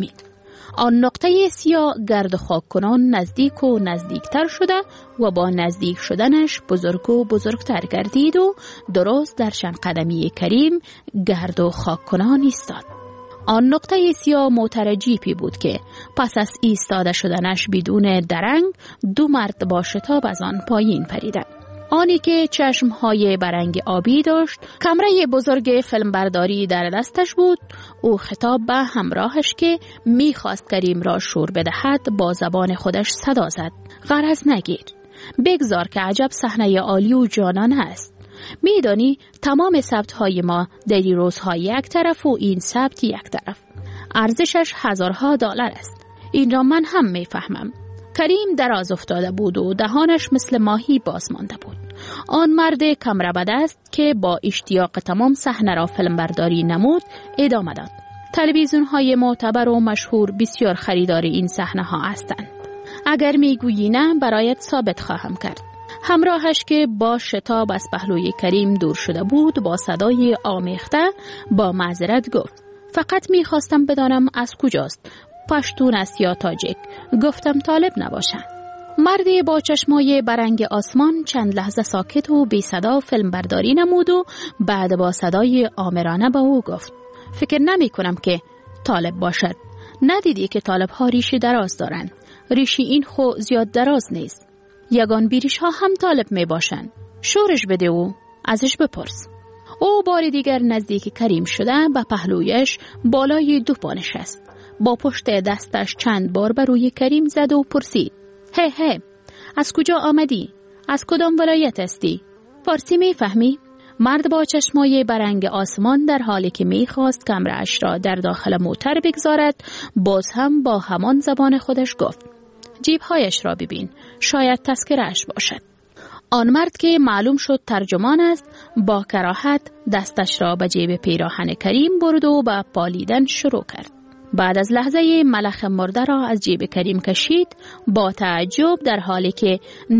آن نقطه سیاه گرد و خاک کنان نزدیک و نزدیکتر شده و با نزدیک شدنش بزرگ و بزرگتر گردید و درست در چند قدمی کریم گرد و خاک کنان ایستاد. آن نقطه سیاه موتر جیپی بود که پس از ایستاده شدنش بدون درنگ دو مرد با شتاب از آن پایین پریدند. آنی که چشمهای برنگ آبی داشت، کمره بزرگ فیلمبرداری در دستش بود. او خطاب به همراهش که میخواست کریم را شور بدهد با زبان خودش صدا زد: غرض نگیر، بگذار که عجب صحنه عالی و جانان است. میدانی تمام ثبت‌های ما در روزها یک طرف و این ثبت یک طرف. ارزشش هزارها دلار است. این را من هم میفهمم. کریم دراز افتاده بود و دهانش مثل ماهی باز مانده بود. آن مرد کمره بدست که با اشتیاق تمام صحنه را فیلم برداری نمود ادامه داد: تلویزیون های معتبر و مشهور بسیار خریدار این صحنه ها هستند. اگر میگویی نه برایت ثابت خواهم کرد. همراهش که با شتاب از پهلوی کریم دور شده بود با صدای آمیخته با معذرت گفت: فقط میخواستم بدانم از کجاست، پشتون است یا تاجیک. گفتم طالب نباشند. مردی با چشمای برنگ آسمان چند لحظه ساکت و بی صدا فیلم برداری نمود و بعد با صدای آمرانه به او گفت: فکر نمی کنم که طالب باشد. ندیدی که طالب ها ریشی دراز دارند؟ ریشی این خو زیاد دراز نیست. یگان بیریش ها هم طالب می باشند. شورش بده و ازش بپرس. او بار دیگر نزدیک کریم شده به پهلویش بالای دو پا نشست. با پشت دستش چند بار بر روی کریم زد و پرسید: هی هی، از کجا آمدی؟ از کدام ولایت هستی؟ فارسی می فهمی؟ مرد با چشمای برنگ آسمان در حالی که می خواست کمره‌اش را در داخل موتر بگذارد باز هم با همان زبان خودش گفت: جیبهایش را ببین، شاید تذکره‌اش باشد. آن مرد که معلوم شد ترجمان است با کراهت دستش را به جیب پیراهن کریم برد و به پالیدن شروع کرد. بعد از لحظه ملخ مرده را از جیب کریم کشید. با تعجب در حالی که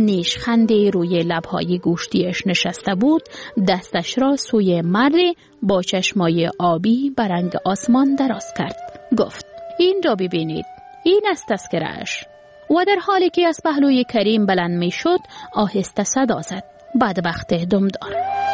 نیشخندی روی لبهای گوشتیش نشسته بود دستش را سوی مرد با چشمای آبی برنگ آسمان دراز کرد. گفت: این را ببینید، این است تذکره‌اش. و در حالی که از پهلوی کریم بلند می شد آهسته صدا زد: بدبخت دمدار.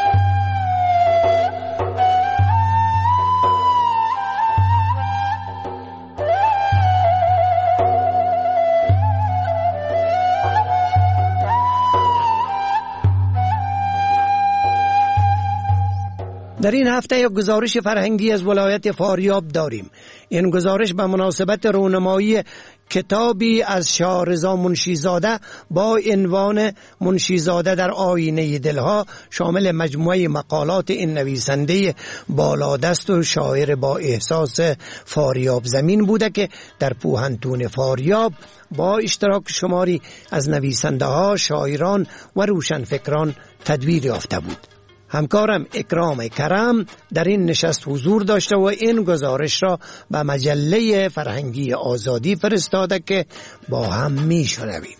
در این هفته یک گزارش فرهنگی از ولایت فاریاب داریم. این گزارش به مناسبت رونمایی کتابی از شاه رضا منشیزاده با عنوان منشیزاده در آینه دلها شامل مجموعه مقالات این نویسنده بالادست و شاعر با احساس فاریاب زمین بوده که در پوهنتون فاریاب با اشتراک شماری از نویسنده ها، شاعران و روشنفکران تدویر یافته بود. همکارم اکرام کرم در این نشست حضور داشته و این گزارش را به مجله فرهنگی آزادی فرستاده که با هم می شنویم.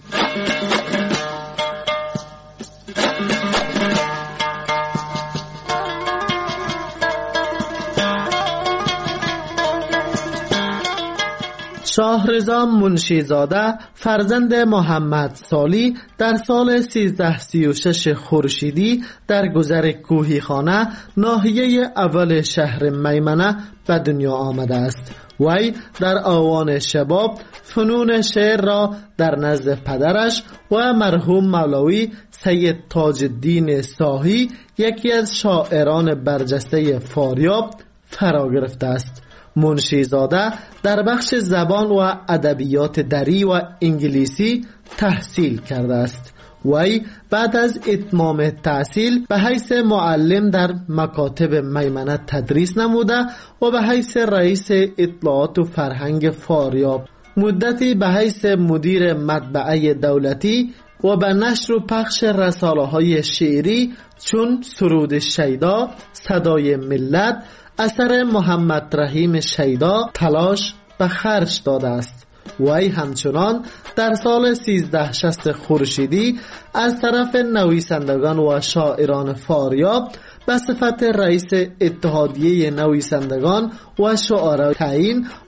شاه رضا منشیزاده فرزند محمد سالی در سال سیزده سی و شش خورشیدی در گذر کوهیخانه ناحیه اول شهر میمنه به دنیا آمده است. وی در آوان شباب فنون شعر را در نزد پدرش و مرحوم مولوی سید تاج الدین ساهی یکی از شاعران برجسته فاریاب فرا گرفته است. منشیزاده در بخش زبان و ادبیات دری و انگلیسی تحصیل کرده است. وی بعد از اتمام تحصیل به حیث معلم در مکاتب میمنه تدریس نموده و به حیث رئیس اطلاعات و فرهنگ فاریاب مدتی به حیث مدیر مطبعه دولتی و به نشر و پخش رساله های شعری چون سرود شیدا، صدای ملت، اثر محمد رحیم شیدا تلاش به خرج داده است. وی همچنان در سال سیزده شصت خورشیدی از طرف نویسندگان و شاعران فاریاب به صفت رئیس اتحادیه نویسندگان و شعرا تعیین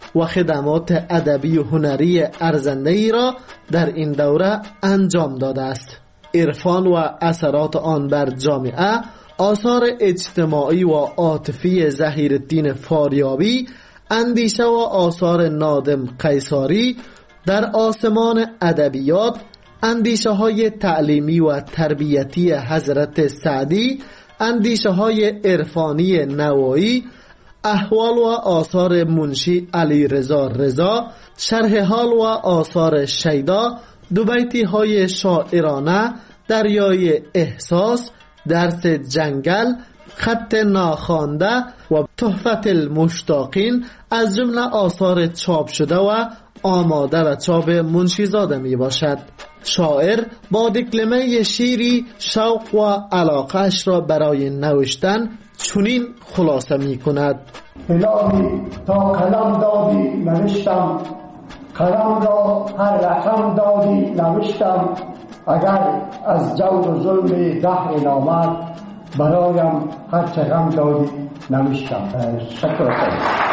و خدمات ادبی و هنری ارزنده ای را در این دوره انجام داده است. عرفان و اثرات آن بر جامعه، آثار اجتماعی و عاطفی ظهیرالدین فاریابی، اندیشه و آثار نادم قیصاری، در آسمان ادبیات، اندیشه های تعلیمی و تربیتی حضرت سعدی، اندیشه های عرفانی نوایی، احوال و آثار منشی علی رضا رضا، شرح حال و آثار شیدا، دو بیتی های شاعرانه، دریای احساس، درس جنگل، خط ناخوانده و تحفت المشتاقین از جمله آثار چاپ شده و آماده و چاپ منشیزاده می باشد. شاعر با دکلمه شیری شوق و علاقهش را برای نوشتن چنین خلاصه می کند: الهی تا قلم دادی نوشتم، قلم را هر رقم دادی نوشتم، اگر از جور و ظلم دهر نامد برایم هر چه غم دادی نوشتم. شکر.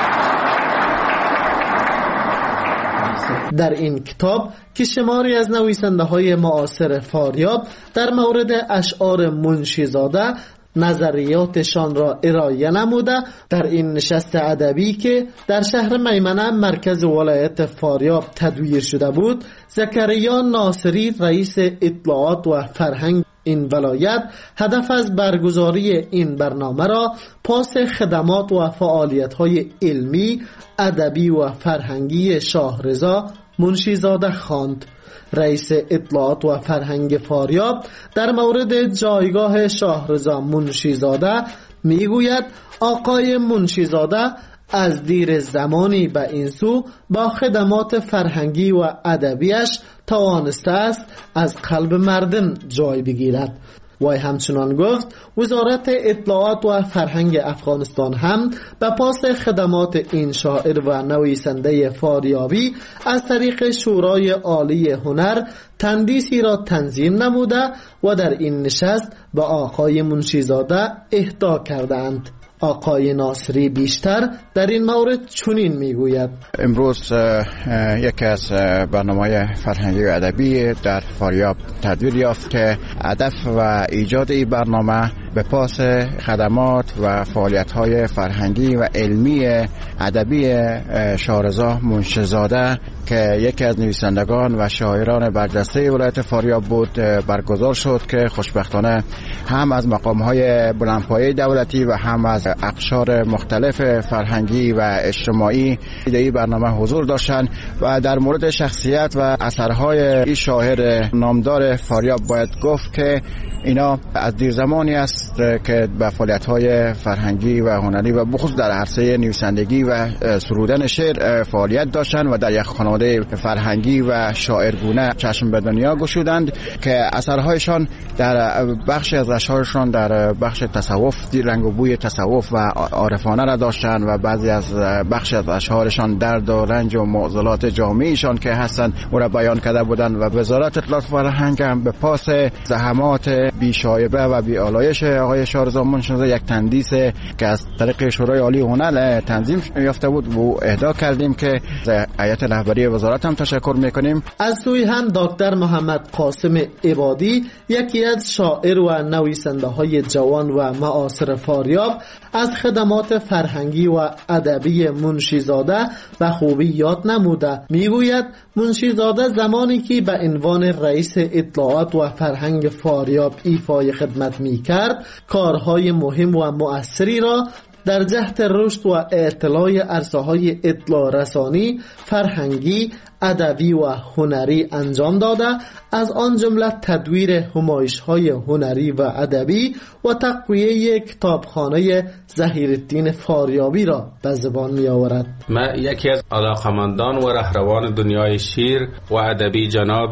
در این کتاب که شماری از نویسنده های معاصر فاریاب در مورد اشعار منشیزاده نظریاتشان را ارائه نموده، در این نشست ادبی که در شهر میمنه مرکز ولایت فاریاب تدویر شده بود، زکریا ناصری رئیس اطلاعات و فرهنگ این ولایت هدف از برگزاری این برنامه را پاس خدمات و فعالیت‌های علمی، ادبی و فرهنگی شاهرضا منشیزاده خواند. رئیس اطلاعات و فرهنگ فاریاب در مورد جایگاه شاهرضا منشیزاده میگوید آقای منشیزاده از دیر زمانی به این سو با خدمات فرهنگی و ادبیش توانسته است از قلب مردم جای بگیرد. وی همچنان گفت وزارت اطلاعات و فرهنگ افغانستان هم به پاس خدمات این شاعر و نویسنده فاریابی از طریق شورای عالی هنر تندیسی را تنظیم نموده و در این نشست به آقای منشیزاده اهدا کردند. آقای ناصری بیشتر در این مورد چنین میگوید: امروز یکی از برنامه‌های فرهنگی و ادبی در فاریاب تدویر یافت که هدف و ایجاد این برنامه به پاس خدمات و فعالیت‌های فرهنگی و علمی ادبی شاهرضا منشیزاده که یکی از نویسندگان و شاعران برجسته ولایت فاریاب بود برگزار شد که خوشبختانه هم از مقام‌های بلندپایه دولتی و هم از اقشار مختلف فرهنگی و اجتماعی در این برنامه حضور داشتند و در مورد شخصیت و اثرهای این شاعر نامدار فاریاب باید گفت که اینا از دیر زمانی است که به فعالیت‌های فرهنگی و هنری و بخصوص در عرصه نویسندگی و سرودن شعر فعالیت داشتند و در یک خانواده فرهنگی و شاعرگونه چشم به دنیا گشودند که اثرهایشان در بخش از اشعارشان در بخش تصوف رنگ و بوی تصوف و عارفانه را داشتند و بعضی از بخش از اشعارشان درد و رنج و معضلات جامعهشان که هستند او را بیان کرده بودند و وزارت اطلاعات و فرهنگ هم به پاس زحمات بی شایبه و بی آلایش آقای شاهرضا منشیزاده یک تندیس که از طریق شورای عالی هنر تنظیم یافته بود و اهدا کردیم که هیئت رهبری وزارت هم تشکر میکنیم. از سوی هم دکتر محمد قاسم عبادی یکی از شاعر و نویسنده های جوان و معاصر فاریاب از خدمات فرهنگی و ادبی منشیزاده به خوبی یاد نموده. میگوید منشیزاده زمانی که به عنوان رئیس اطلاعات و فرهنگ فاریاب ایفای خدمت می کرد کارهای مهم و مؤثری را در جهت رشد و اطلاع عرصه‌های اطلاع رسانی، فرهنگی، ادبی و هنری انجام داده، از آن جمله تدویر همایش‌های هنری و ادبی و تقویه کتابخانه ظهیرالدین فاریابی را به زبان می‌آورد. من یکی از علاقمندان و رهروان دنیای شعر و ادبی جناب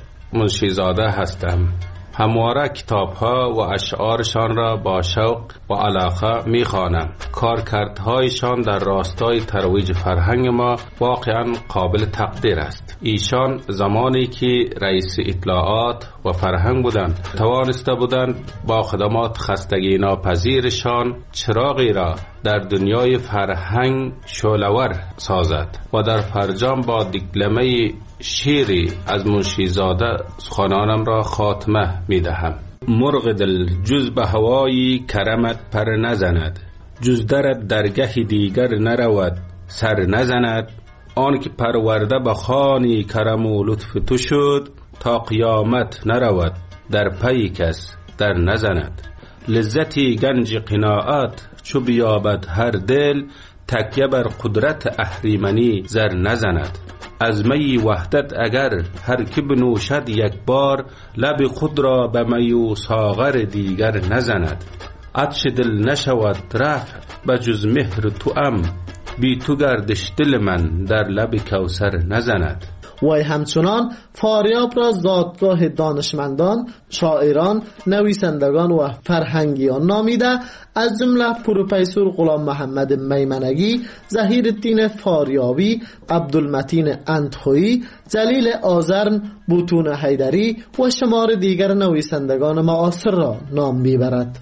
منشیزاده هستم. همواره کتاب‌ها و اشعارشان را با شوق و علاقه می‌خوانم. کارکردهایشان در راستای ترویج فرهنگ ما واقعاً قابل تقدیر است. ایشان زمانی که رئیس اطلاعات و فرهنگ بودند توانسته بودند با خدمات خستگی ناپذیرشان چراغی را در دنیای فرهنگ شعله‌ور سازد و در فرجام با دکلمه شیری از منشیزاده سخنانم را خاتمه می دهم. مرغ دل جز به هوای کرمت پر نزند، جز درت درگه دیگر نرود سر نزند. آن که پرورده به خوانی کرم و لطف تو شد، تا قیامت نرود در پی کس در نزند. لذتی گنج قناعت چو بیابد هر دل، تکیه بر قدرت اهریمنی زر نزند. از می وحدت اگر هر که بنوشد یک بار، لب خود را به می و ساغر دیگر نزند. عطش دل نشود رفع به جز مهر تو ام، بی تو گردش دل من در لب کوثر نزند. وی همچنان فاریاب را زادگاه دانشمندان، شاعران، نویسندگان و فرهنگیان نامیده، از جمله پروفسور غلام محمد میمنگی، ظهیرالدین فاریابی، عبدالمتین اندخویی، جلیل آذرن، بوتون حیدری و شمار دیگر نویسندگان معاصر را نام میبرد.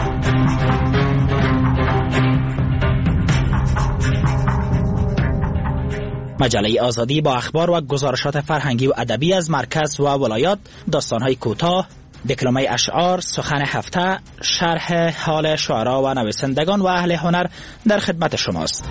مجله آزادی با اخبار و گزارشات فرهنگی و ادبی از مرکز و ولایات، داستان‌های کوتاه، دکلمه اشعار، سخن هفته، شرح حال شعرا و نویسندگان و اهل هنر در خدمت شماست.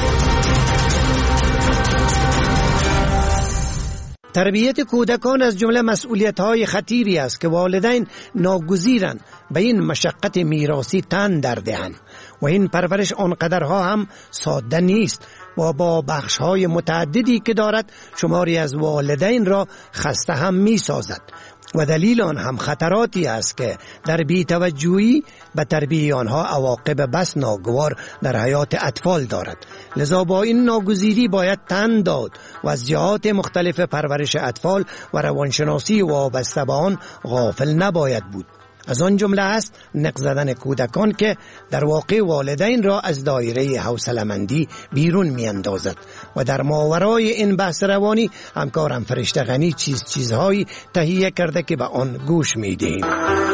تربیت کودکان از جمله مسئولیت‌های خطیری است که والدین ناگزیرند به این مشقت میراثی تن در دهند و این پرورش آنقدرها هم ساده نیست و با بخش‌های متعددی که دارد شماری از والدین را خسته هم می‌سازد و دلیل آن هم خطراتی است که در بی‌توجهی به تربیت آنها عواقب بس ناگوار در حیات اطفال دارد. لذا با این ناگزیری باید تن داد و از جهات مختلف پرورش اطفال و روانشناسی وابسته به آن غافل نباید بود. از آن جمله است نق زدن کودکان که در واقع والدین را از دایره حوصله‌مندی بیرون میاندازد و در ماورای این بحث روانی همکارم فرشته غنی چیز چیزهایی تهیه کرده که به آن گوش میدهیم.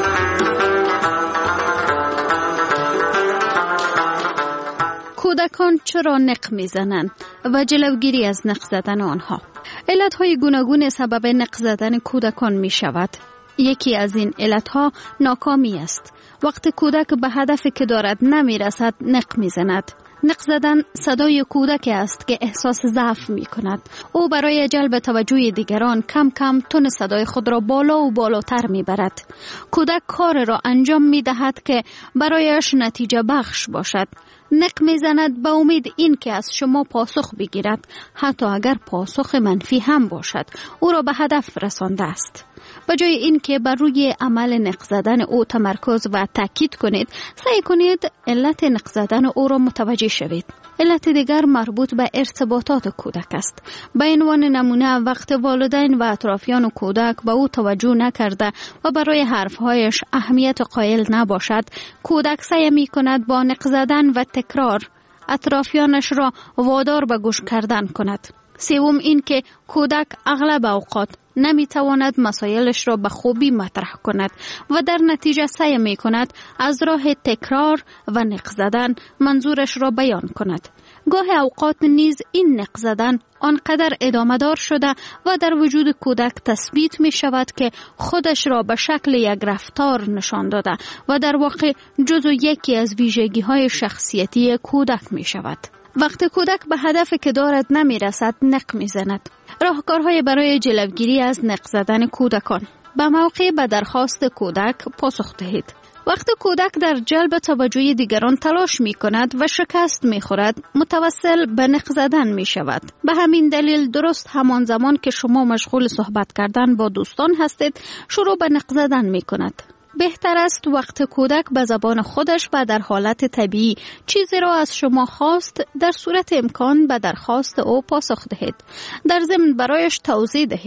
کودکان چرا نق میزنند و جلوگیری از نق زدن آنها؟ علتهای گوناگون سبب نق زدن کودکان می شود. یکی از این علتها ناکامی است. وقتی کودک به هدفی که دارد نمی رسد نق می زند. نق زدن صدای کودک است که احساس ضعف می کند. او برای جلب توجه دیگران کم کم تون صدای خود را بالا و بالاتر می برد. کودک کار را انجام می دهد که برایش نتیجه بخش باشد. نق می زند به امید این که از شما پاسخ بگیرد، حتی اگر پاسخ منفی هم باشد. او را به هدف رسانده است. به جای این که بر روی عمل نق زدن او تمرکز و تاکید کنید، سعی کنید علت نق زدن او را متوجه شوید. علت دیگر مربوط به ارتباطات کودک است. به عنوان نمونه وقت والدین و اطرافیان کودک به او توجه نکرده و برای حرفهایش اهمیت قائل نباشد، کودک سعی می کند با نق زدن و تکرار اطرافیانش را وادار به گوش کردن کند. سوم این که کودک اغلب اوقات نمی تواند مسائلش را به خوبی مطرح کند و در نتیجه سعی می کند از راه تکرار و نق زدن منظورش را بیان کند. گاه اوقات نیز این نق زدن آنقدر ادامه دار شده و در وجود کودک تثبیت می شود که خودش را به شکل یک رفتار نشان داده و در واقع جزو یکی از ویژگی های شخصیتی کودک می شود. وقتی کودک به هدفی که دارد نمی رسد نق می زند. راهکارهای برای جلوگیری از نق زدن کودکان: به موقع به درخواست کودک پاسخ دهید. وقتی کودک در جلب توجه دیگران تلاش می کند و شکست می خورد، متوسل به نق زدن می شود. به همین دلیل درست همان زمان که شما مشغول صحبت کردن با دوستان هستید، شروع به نق زدن می کند. بهتر است وقت کودک به زبان خودش و در حالت طبیعی چیزی را از شما خواست، در صورت امکان به درخواست او پاسخ دهید. در ضمن برایش توضیح دهید.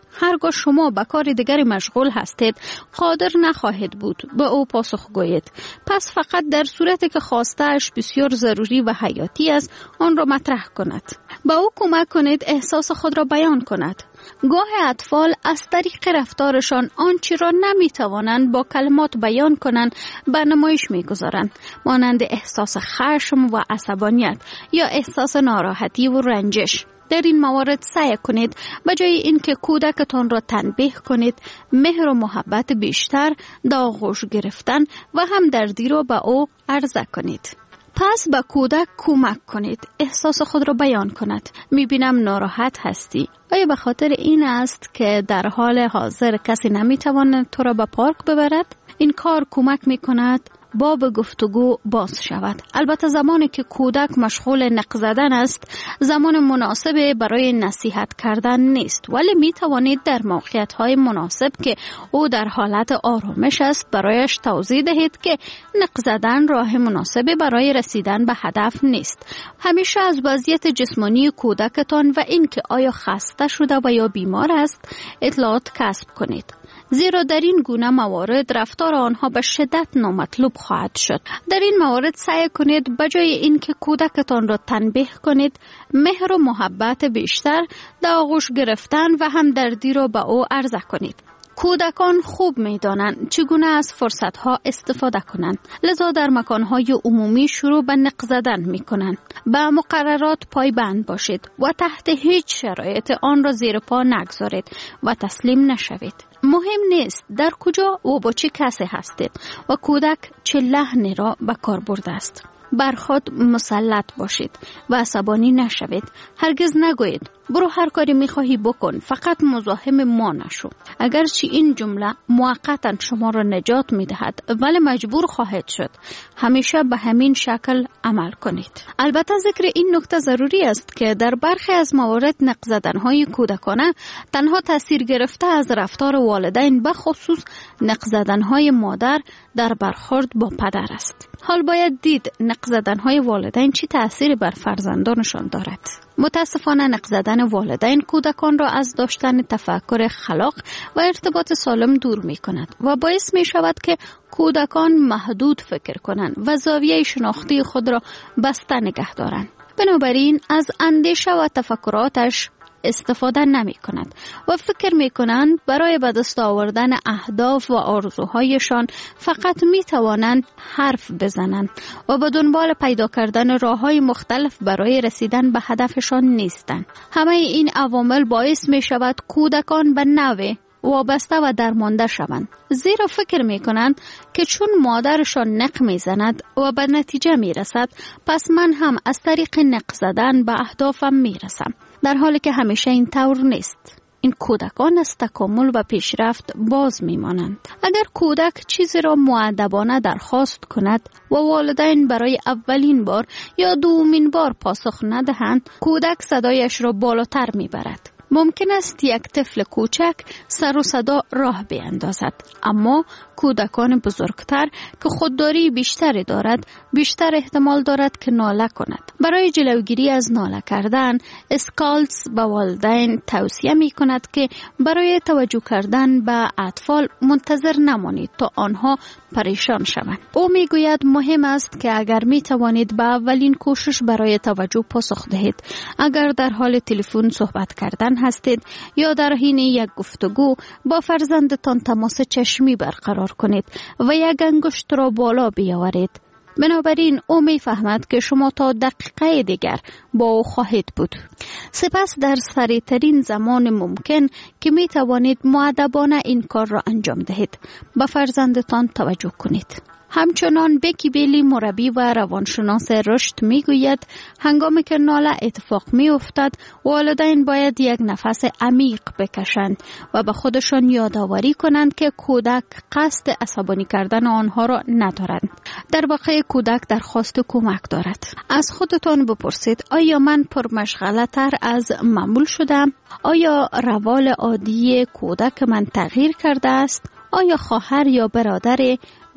هرگاه شما به کار دیگری مشغول هستید قادر نخواهید بود به او پاسخ گویید. پس فقط در صورتی که خواسته‌اش بسیار ضروری و حیاتی است آن را مطرح کند. به او کمک کنید احساس خود را بیان کند. گاه اطفال از طریق رفتارشان آنچه را نمیتوانند با کلمات بیان کنند به نمایش میگذارند، مانند احساس خشم و عصبانیت یا احساس ناراحتی و رنجش. در این موارد سعی کنید به جای اینکه کودکتان را تنبیه کنید، مهر و محبت بیشتر، در آغوش گرفتن و همدردی را به او عرضه کنید. پس به کودک کمک کنید احساس خود را بیان کند. میبینم ناراحت هستی. آیا به خاطر این است که در حال حاضر کسی نمیتواند تو را به پارک ببرد؟ این کار کمک میکند باب گفتگو باز شود. البته زمانی که کودک مشغول نق زدن است زمان مناسب برای نصیحت کردن نیست، ولی می توانید در موقعیت های مناسب که او در حالت آرامش است برایش توضیح دهید که نق زدن راه مناسبی برای رسیدن به هدف نیست. همیشه از وضعیت جسمانی کودکتان و اینکه آیا خسته شده و یا بیمار است اطلاعات کسب کنید، زیرا در این گونه موارد رفتار آنها به شدت نامطلوب خواهد شد. در این موارد سعی کنید بجای اینکه کودکتان را تنبیه کنید، مهر و محبت بیشتر، در آغوش گرفتن و همدردی را به او عرضه کنید. کودکان خوب می‌دانند چگونه از فرصت‌ها استفاده کنند، لذا در مکان‌های عمومی شروع به نق زدن می‌کنند. به مقررات پایبند باشید و تحت هیچ شرایط آن را زیر پا نگذارید و تسلیم نشوید. مهم نیست در کجا و با چه کسی هستید و کودک چه لحنی را به کار برده است. بر خود مسلط باشید و عصبانی نشوید. هرگز نگویید برو هر کاری میخواهی بکن، فقط مزاحم ما نشو. اگرچه این جمله موقتا شما را نجات میدهد ولی مجبور خواهد شد. همیشه به همین شکل عمل کنید. البته ذکر این نکته ضروری است که در برخی از موارد نق زدن‌های کودکانه تنها تاثیر گرفته از رفتار والدین، به خصوص نق زدن‌های مادر در برخورد با پدر است. حال باید دید نق زدن‌های والدین چی تأثیری بر فرزندانشان دارد. متاسفانه نق زدن والدین کودکان را از داشتن تفکر خلاق و ارتباط سالم دور می کند و باعث می شود که کودکان محدود فکر کنند و زاویه شناختی خود را بسته نگه دارند. بنابراین از اندیشه و تفکراتش استفاده نمی کند و فکر می کنند برای به دست آوردن اهداف و آرزوهایشان فقط می توانند حرف بزنند و به دنبال پیدا کردن راه‌های مختلف برای رسیدن به هدفشان نیستند. همه این عوامل باعث می شود کودکان به نوع وابسته و درمانده شوند، زیرا فکر می کنند که چون مادرشان نق می زند و به نتیجه می رسد، پس من هم از طریق نق زدن به اهدافم می رسم، در حالی که همیشه این طور نیست. این کودکان از تکامل و پیشرفت باز می مانند. اگر کودک چیزی را مؤدبانه درخواست کند و والدین برای اولین بار یا دومین بار پاسخ ندهند، کودک صدایش را بالاتر می برد. ممکن است یک طفل کوچک سر و صدا راه بیاندازد، اما کودکان بزرگتر که خودداری بیشتری دارد بیشتر احتمال دارد که ناله کند. برای جلوگیری از ناله کردن، اسکالتس به والدین توصیه می کند که برای توجه کردن به اطفال منتظر نمانید تا آنها پریشان شوند. او می گوید مهم است که اگر می توانید به اولین کوشش برای توجه پاسخ دهید. اگر در حال تلفن صحبت کردن هستید یا در حین یک گفتگو، با فرزندتان تماس چشمی برقرار کنید و یک انگشت را بالا بیاورید. بنابراین او می فهمد که شما تا دقیقه دیگر با او خواهید بود. سپس در سریعترین زمان ممکن که می توانید مؤدبانه این کار را انجام دهید، به فرزندتان توجه کنید. همچنان بکی بیلی، مربی و روانشناس رشد می گوید هنگامی که ناله اتفاق می افتد، والدین باید یک نفس عمیق بکشند و به خودشان یادآوری کنند که کودک قصد عصبانی کردن آنها را ندارند. در واقع کودک درخواست کمک دارد. از خودتان بپرسید آیا من پرمشغله تر از معمول شدم؟ آیا روال عادی کودک من تغییر کرده است؟ آیا خواهر یا برادر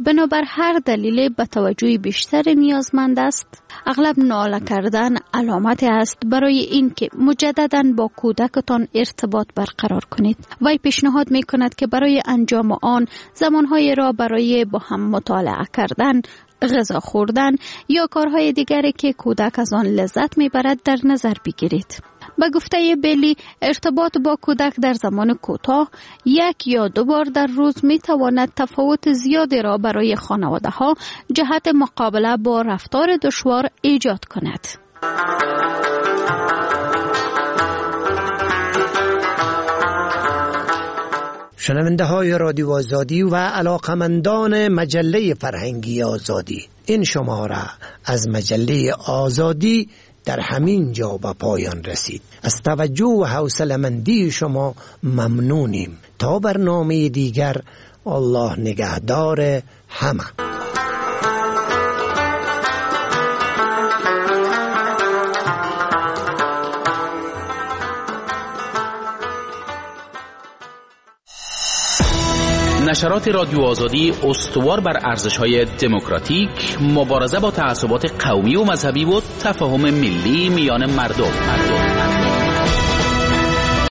بنابر هر دلیل به توجه بیشتر نیازمند است. اغلب ناله کردن علامت است برای اینکه مجددا با کودکتان ارتباط برقرار کنید. وی پیشنهاد می کند که برای انجام آن زمانهای را برای با هم مطالعه کردن، غذا خوردن یا کارهای دیگری که کودک از آن لذت می برد در نظر بگیرید. به گفته بیلی، ارتباط با کودک در زمان کوتاه یک یا دو بار در روز می تواند تفاوت زیادی را برای خانواده ها جهت مقابله با رفتار دشوار ایجاد کند. شنونده های رادیو آزادی و علاقمندان مجله فرهنگی آزادی، این شماره از مجله آزادی در همین جا به پایان رسید. از توجه و حوصله‌مندی شما ممنونیم. تا برنامه دیگر، الله نگهدار همه. نشرات رادیو آزادی استوار بر ارزش‌های دموکراتیک، مبارزه با تعصبات قومی و مذهبی و تفاهم ملی میان مردم. مردم.